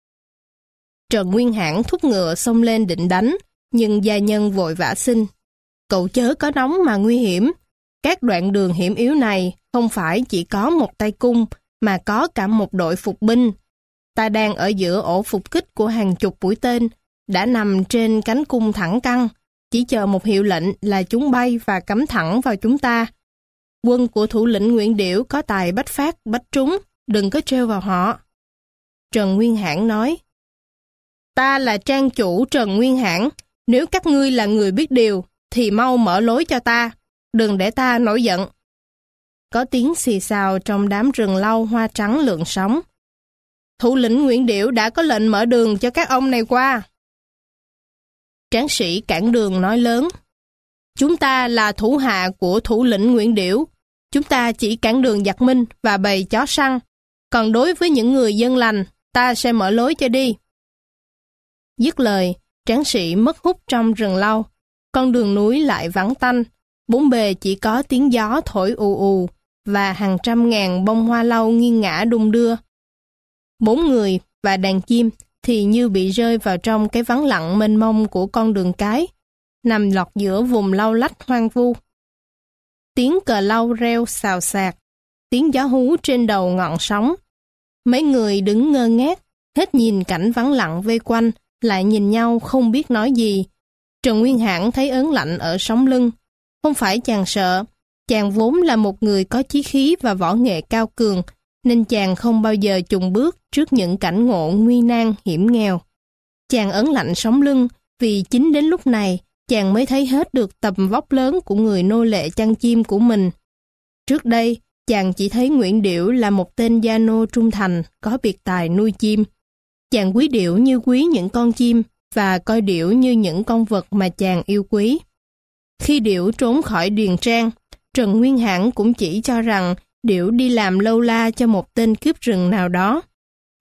Trần Nguyên Hãn thúc ngựa xông lên định đánh, nhưng gia nhân vội vã xin. Cậu chớ có nóng mà nguy hiểm. Các đoạn đường hiểm yếu này không phải chỉ có một tay cung, mà có cả một đội phục binh. Ta đang ở giữa ổ phục kích của hàng chục mũi tên, đã nằm trên cánh cung thẳng căng, chỉ chờ một hiệu lệnh là chúng bay và cắm thẳng vào chúng ta. Quân của thủ lĩnh Nguyễn Điểu có tài bách phát, bách trúng, đừng có trêu vào họ. Trần Nguyên Hãn nói, ta là trang chủ Trần Nguyên Hãn, nếu các ngươi là người biết điều, thì mau mở lối cho ta, đừng để ta nổi giận. Có tiếng xì xào trong đám rừng lau hoa trắng lượn sóng. Thủ lĩnh Nguyễn Điểu đã có lệnh mở đường cho các ông này qua. Tráng sĩ cản đường nói lớn, chúng ta là thủ hạ của thủ lĩnh Nguyễn Điểu, chúng ta chỉ cản đường giặc Minh và bầy chó săn, còn đối với những người dân lành, ta sẽ mở lối cho đi. Dứt lời, tráng sĩ mất hút trong rừng lau, con đường núi lại vắng tanh, bốn bề chỉ có tiếng gió thổi ù ù và hàng trăm ngàn bông hoa lau nghiêng ngã đung đưa. Bốn người và đàn chim thì như bị rơi vào trong cái vắng lặng mênh mông của con đường cái, nằm lọt giữa vùng lau lách hoang vu. Tiếng cờ lau reo xào xạc, tiếng gió hú trên đầu ngọn sóng. Mấy người đứng ngơ ngác, hết nhìn cảnh vắng lặng vây quanh, lại nhìn nhau không biết nói gì. Trần Nguyên Hãn thấy ớn lạnh ở sống lưng. Không phải chàng sợ, chàng vốn là một người có chí khí và võ nghệ cao cường, nên chàng không bao giờ chùng bước trước những cảnh ngộ nguy nan hiểm nghèo. Chàng ớn lạnh sống lưng vì chính đến lúc này chàng mới thấy hết được tầm vóc lớn của người nô lệ chăn chim của mình. Trước đây, chàng chỉ thấy Nguyễn Điểu là một tên gia nô trung thành, có biệt tài nuôi chim. Chàng quý Điểu như quý những con chim và coi Điểu như những con vật mà chàng yêu quý. Khi Điểu trốn khỏi Điền Trang, Trần Nguyên Hãn cũng chỉ cho rằng Điểu đi làm lâu la cho một tên cướp rừng nào đó.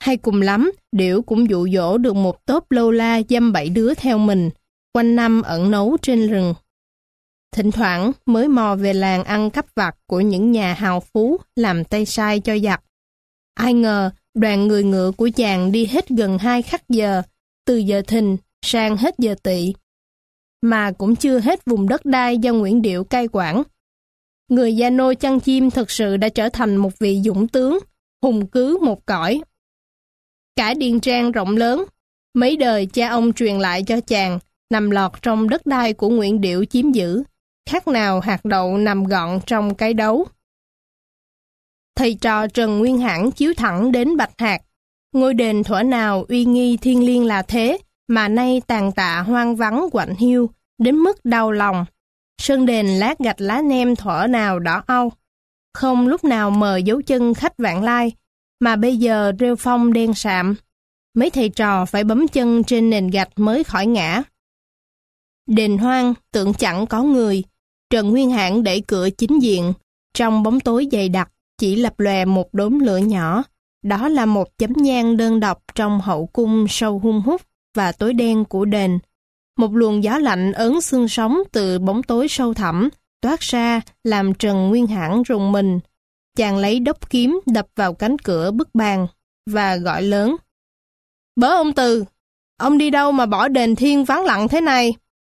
Hay cùng lắm, Điểu cũng dụ dỗ được một tốp lâu la dăm bảy đứa theo mình, quanh năm ẩn náu trên rừng. Thỉnh thoảng mới mò về làng ăn cắp vặt của những nhà hào phú làm tay sai cho giặc. Ai ngờ đoàn người ngựa của chàng đi hết gần hai khắc giờ, từ giờ thìn sang hết giờ tỵ, mà cũng chưa hết vùng đất đai do Nguyễn Điệu cai quản. Người Gia Nô chăn chim thực sự đã trở thành một vị dũng tướng, hùng cứ một cõi. Cả điền trang rộng lớn, mấy đời cha ông truyền lại cho chàng, nằm lọt trong đất đai của Nguyễn Điệu chiếm giữ, khác nào hạt đậu nằm gọn trong cái đấu. Thầy trò Trần Nguyên Hãn chiếu thẳng đến Bạch Hạc. Ngôi đền thuở nào uy nghi thiêng liêng là thế, mà nay tàn tạ hoang vắng quạnh hiu, đến mức đau lòng. Sơn đền lát gạch lá nem thuở nào đỏ au, không lúc nào mờ dấu chân khách vãng lai, mà bây giờ rêu phong đen sạm. Mấy thầy trò phải bấm chân trên nền gạch mới khỏi ngã. Đền hoang tưởng chẳng có người. Trần Nguyên Hãn đẩy cửa chính diện, trong bóng tối dày đặc chỉ lập lòe một đốm lửa nhỏ. Đó là một chấm nhang đơn độc trong hậu cung sâu hun hút và tối đen của đền. Một luồng gió lạnh ớn xương sống từ bóng tối sâu thẳm toát ra làm Trần Nguyên Hãn rùng mình. Chàng lấy đốc kiếm đập vào cánh cửa bức bàn và gọi lớn: "Bớ ông Từ, ông đi đâu mà bỏ đền thiên vắng lặng thế này?"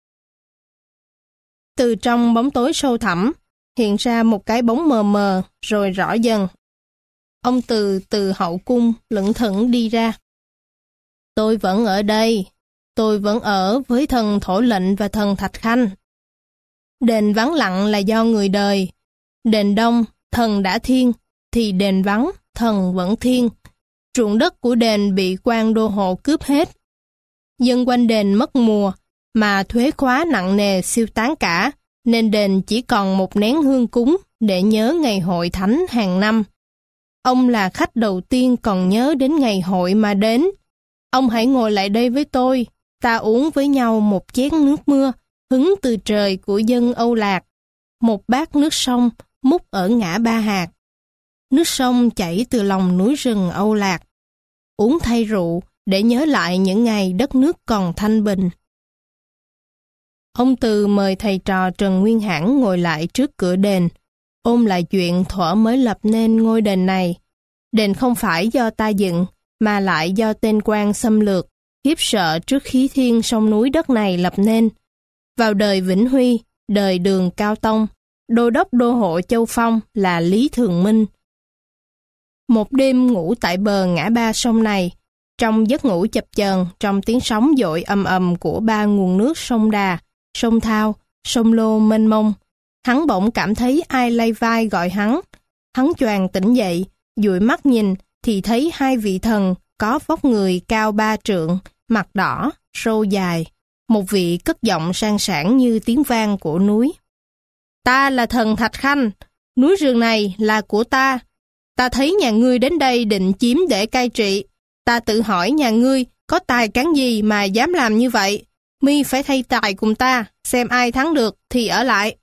Từ trong bóng tối sâu thẳm hiện ra một cái bóng mờ mờ rồi rõ dần. Ông Từ từ hậu cung lững thững đi ra. "Tôi vẫn ở đây, tôi vẫn ở với thần Thổ Lệnh và thần Thạch Khanh. Đền vắng lặng là do người đời. Đền đông, thần đã thiên, thì đền vắng, thần vẫn thiên. Ruộng đất của đền bị quan đô hộ cướp hết. Dân quanh đền mất mùa, mà thuế khóa nặng nề siêu tán cả, nên đền chỉ còn một nén hương cúng để nhớ ngày hội thánh hàng năm. Ông là khách đầu tiên còn nhớ đến ngày hội mà đến. Ông hãy ngồi lại đây với tôi, ta uống với nhau một chén nước mưa, hứng từ trời của dân Âu Lạc. Một bát nước sông múc ở ngã Ba Hạc. Nước sông chảy từ lòng núi rừng Âu Lạc. Uống thay rượu để nhớ lại những ngày đất nước còn thanh bình." Ông Từ mời thầy trò Trần Nguyên Hãn ngồi lại trước cửa đền, ôm lại chuyện thuở mới lập nên ngôi đền này. Đền không phải do ta dựng, mà lại do tên quan xâm lược, khiếp sợ trước khí thiên sông núi đất này lập nên. Vào đời Vĩnh Huy, đời Đường Cao Tông, đô đốc đô hộ Châu Phong là Lý Thường Minh. Một đêm ngủ tại bờ ngã ba sông này, trong giấc ngủ chập chờn trong tiếng sóng dội ầm ầm của ba nguồn nước sông Đà, sông Thao, sông Lô mênh mông, hắn bỗng cảm thấy ai lay vai gọi hắn. Hắn choàng tỉnh dậy, dụi mắt nhìn thì thấy hai vị thần có vóc người cao ba trượng, mặt đỏ, râu dài. Một vị cất giọng sang sảng như tiếng vang của núi: "Ta là thần Thạch Khanh, núi rừng này là của ta. Ta thấy nhà ngươi đến đây định chiếm để cai trị. Ta tự hỏi nhà ngươi có tài cán gì mà dám làm như vậy. Mi phải thay tài cùng ta, xem ai thắng được thì ở lại."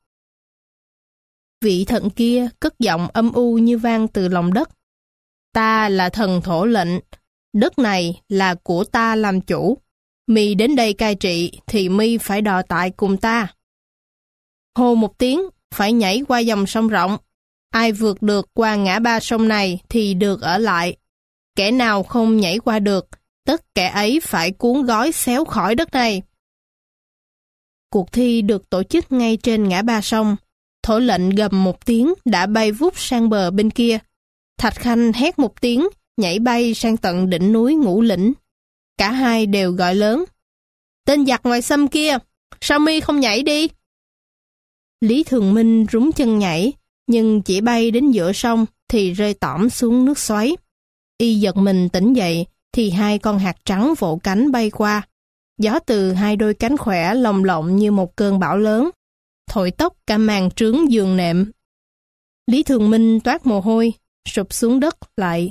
Vị thần kia cất giọng âm u như vang từ lòng đất: "Ta là thần Thổ Lệnh, đất này là của ta làm chủ. Mi đến đây cai trị thì mi phải đò tại cùng ta. Hô một tiếng, phải nhảy qua dòng sông rộng. Ai vượt được qua ngã ba sông này thì được ở lại. Kẻ nào không nhảy qua được, tất kẻ ấy phải cuốn gói xéo khỏi đất này." Cuộc thi được tổ chức ngay trên ngã ba sông. Thổ Lệnh gầm một tiếng đã bay vút sang bờ bên kia. Thạch Khanh hét một tiếng, nhảy bay sang tận đỉnh núi Ngũ Lĩnh. Cả hai đều gọi lớn: "Tên giặc ngoài xâm kia, sao mi không nhảy đi?" Lý Thường Minh rúng chân nhảy, nhưng chỉ bay đến giữa sông thì rơi tõm xuống nước xoáy. Y giật mình tỉnh dậy thì hai con hạt trắng vỗ cánh bay qua. Gió từ hai đôi cánh khỏe lồng lộng như một cơn bão lớn, thổi tốc cả màn trướng giường nệm. Lý Thường Minh toát mồ hôi, sụp xuống đất lại.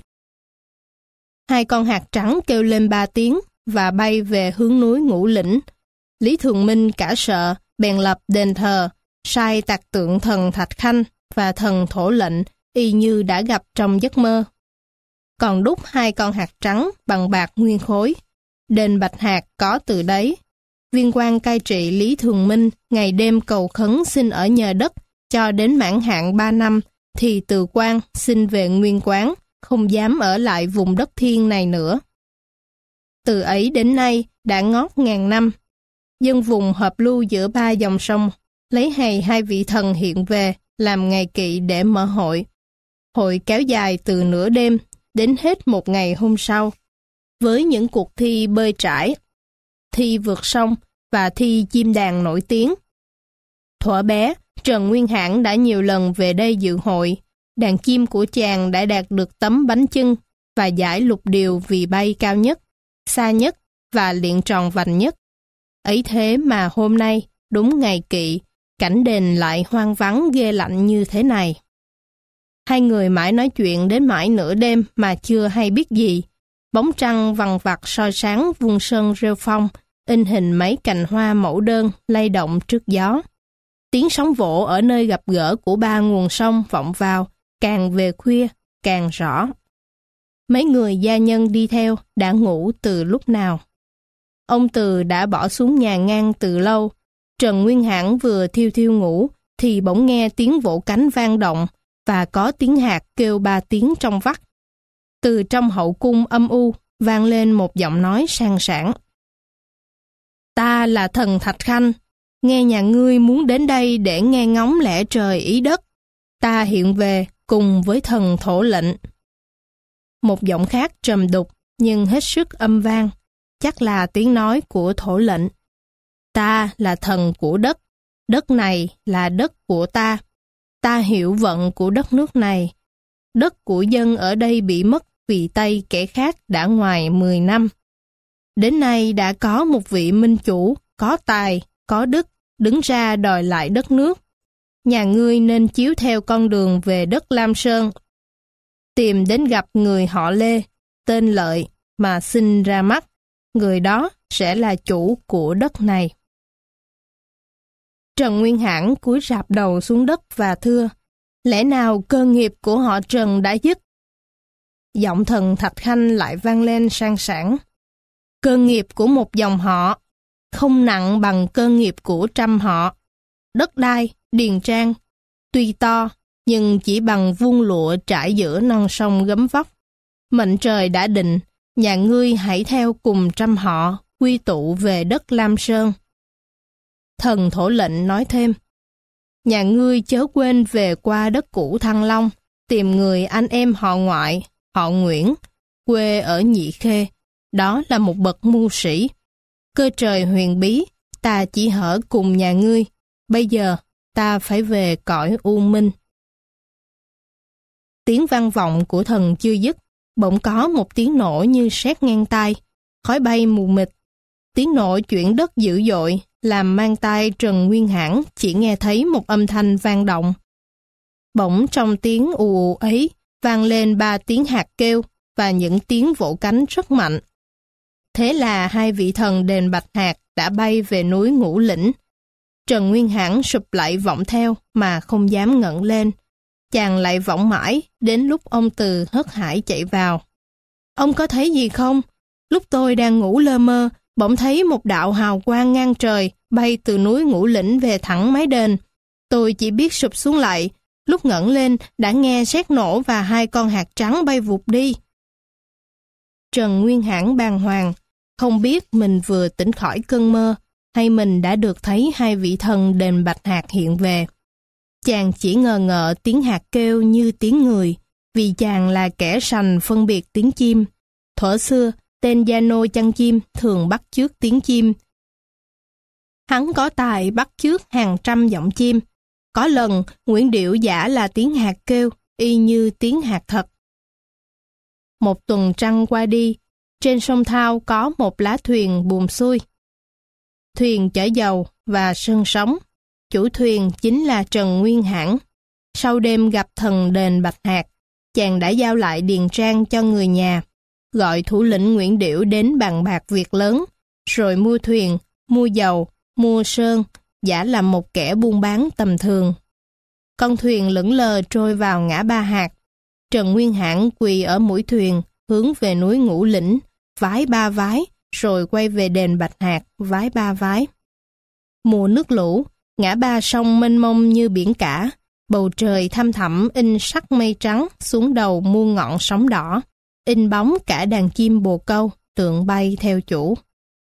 Hai con hạt trắng kêu lên ba tiếng và bay về hướng núi Ngũ Lĩnh. Lý Thường Minh cả sợ, bèn lập đền thờ, sai tạc tượng thần Thạch Khanh và thần Thổ Lệnh y như đã gặp trong giấc mơ. còn đúc hai con hạt trắng bằng bạc nguyên khối. Đền Bạch Hạc có từ đấy. Viên quan cai trị Lý Thường Minh ngày đêm cầu khấn xin ở nhờ đất cho đến mãn hạn ba năm, thì Từ Quan xin về nguyên quán, không dám ở lại vùng đất thiên này nữa. Từ ấy đến nay đã ngót ngàn năm. Dân vùng hợp lưu giữa ba dòng sông, lấy hầy hai vị thần hiện về làm ngày kỵ để mở hội. Hội kéo dài từ nửa đêm đến hết một ngày hôm sau, với những cuộc thi bơi trải, thi vượt sông và thi chim đàn nổi tiếng. Thuở bé, Trần Nguyên Hãn đã nhiều lần về đây dự hội. Đàn chim của chàng đã đạt được tấm bánh chưng và giải lục điều vì bay cao nhất, xa nhất và liệng tròn vành nhất. Ấy thế mà hôm nay, đúng ngày kỵ, cảnh đền lại hoang vắng ghê lạnh như thế này. Hai người mãi nói chuyện đến mãi nửa đêm mà chưa hay biết gì. Bóng trăng vằng vặc soi sáng vùng sơn rêu phong, in hình mấy cành hoa mẫu đơn lay động trước gió. Tiếng sóng vỗ ở nơi gặp gỡ của ba nguồn sông vọng vào, càng về khuya, càng rõ. Mấy người gia nhân đi theo đã ngủ từ lúc nào. Ông Từ đã bỏ xuống nhà ngang từ lâu. Trần Nguyên Hãn vừa thiêu thiêu ngủ, thì bỗng nghe tiếng vỗ cánh vang động, và có tiếng hạt kêu ba tiếng trong vắt. Từ trong hậu cung âm u, vang lên một giọng nói sang sảng. Ta là thần Thạch Khanh, nghe nhà ngươi muốn đến đây để nghe ngóng lẽ trời ý đất. Ta hiện về cùng với thần Thổ Lệnh. Một giọng khác trầm đục nhưng hết sức âm vang, chắc là tiếng nói của Thổ Lệnh. Ta là thần của đất, đất này là đất của ta. Ta hiểu vận của đất nước này. Đất của dân ở đây bị mất vì tay kẻ khác đã ngoài mười năm. Đến nay đã có một vị minh chủ, có tài, có đức, đứng ra đòi lại đất nước. Nhà ngươi nên chiếu theo con đường về đất Lam Sơn, tìm đến gặp người họ Lê, tên Lợi, mà xin ra mắt. Người đó sẽ là chủ của đất này. Trần Nguyên Hãn cúi rạp đầu xuống đất và thưa, lẽ nào cơ nghiệp của họ Trần đã dứt? Giọng thần Thạch Khanh lại vang lên sang sảng. Cơ nghiệp của một dòng họ không nặng bằng cơ nghiệp của trăm họ. Đất đai, điền trang, tuy to, nhưng chỉ bằng vuông lụa trải giữa non sông gấm vóc. Mệnh trời đã định, nhà ngươi hãy theo cùng trăm họ quy tụ về đất Lam Sơn. Thần Thổ Lệnh nói thêm, nhà ngươi chớ quên về qua đất cũ Thăng Long, tìm người anh em họ ngoại, họ Nguyễn, quê ở Nhị Khê. Đó là một bậc mưu sĩ. Cơ trời huyền bí, ta chỉ hở cùng nhà ngươi. Bây giờ, ta phải về cõi u minh. Tiếng vang vọng của thần chưa dứt, bỗng có một tiếng nổ như sét ngang tai, khói bay mù mịt. Tiếng nổ chuyển đất dữ dội, làm mang tai Trần Nguyên Hãn chỉ nghe thấy một âm thanh vang động. Bỗng trong tiếng ù ù ấy, vang lên ba tiếng hạt kêu và những tiếng vỗ cánh rất mạnh. Thế là hai vị thần đền Bạch Hạc đã bay về núi Ngũ Lĩnh. Trần Nguyên Hãn sụp lại vọng theo mà không dám ngẩng lên. Chàng lại vọng mãi, đến lúc ông Từ hớt hải chạy vào. Ông có thấy gì không? Lúc tôi đang ngủ lơ mơ, bỗng thấy một đạo hào quang ngang trời bay từ núi Ngũ Lĩnh về thẳng mái đền. Tôi chỉ biết sụp xuống lại, lúc ngẩng lên đã nghe sét nổ và hai con hạt trắng bay vụt đi. Trần Nguyên Hãn bàng hoàng, không biết mình vừa tỉnh khỏi cơn mơ hay mình đã được thấy hai vị thần đền Bạch Hạc hiện về. Chàng chỉ ngờ ngợ tiếng hạt kêu như tiếng người, vì chàng là kẻ sành phân biệt tiếng chim. Thuở xưa, tên gia nô chăn chim thường bắt chước tiếng chim. Hắn có tài bắt chước hàng trăm giọng chim. Có lần, Nguyễn Điệu giả là tiếng hạt kêu, y như tiếng hạt thật. Một tuần trăng qua đi, trên sông Thao có một lá thuyền buồm xuôi. Thuyền chở dầu và sơn sống. Chủ thuyền chính là Trần Nguyên Hãn. Sau đêm gặp thần đền Bạch Hạc, chàng đã giao lại điền trang cho người nhà, gọi thủ lĩnh Nguyễn Điểu đến bàn bạc việc lớn, rồi mua thuyền, mua dầu, mua sơn, giả làm một kẻ buôn bán tầm thường. Con thuyền lững lờ trôi vào ngã Ba Hạc. Trần Nguyên Hãn quỳ ở mũi thuyền, hướng về núi Ngũ Lĩnh, vái ba vái, rồi quay về đền Bạch Hạc, vái ba vái. Mùa nước lũ, ngã ba sông mênh mông như biển cả, bầu trời thăm thẳm in sắc mây trắng xuống đầu muôn ngọn sóng đỏ, in bóng cả đàn chim bồ câu, tượng bay theo chủ.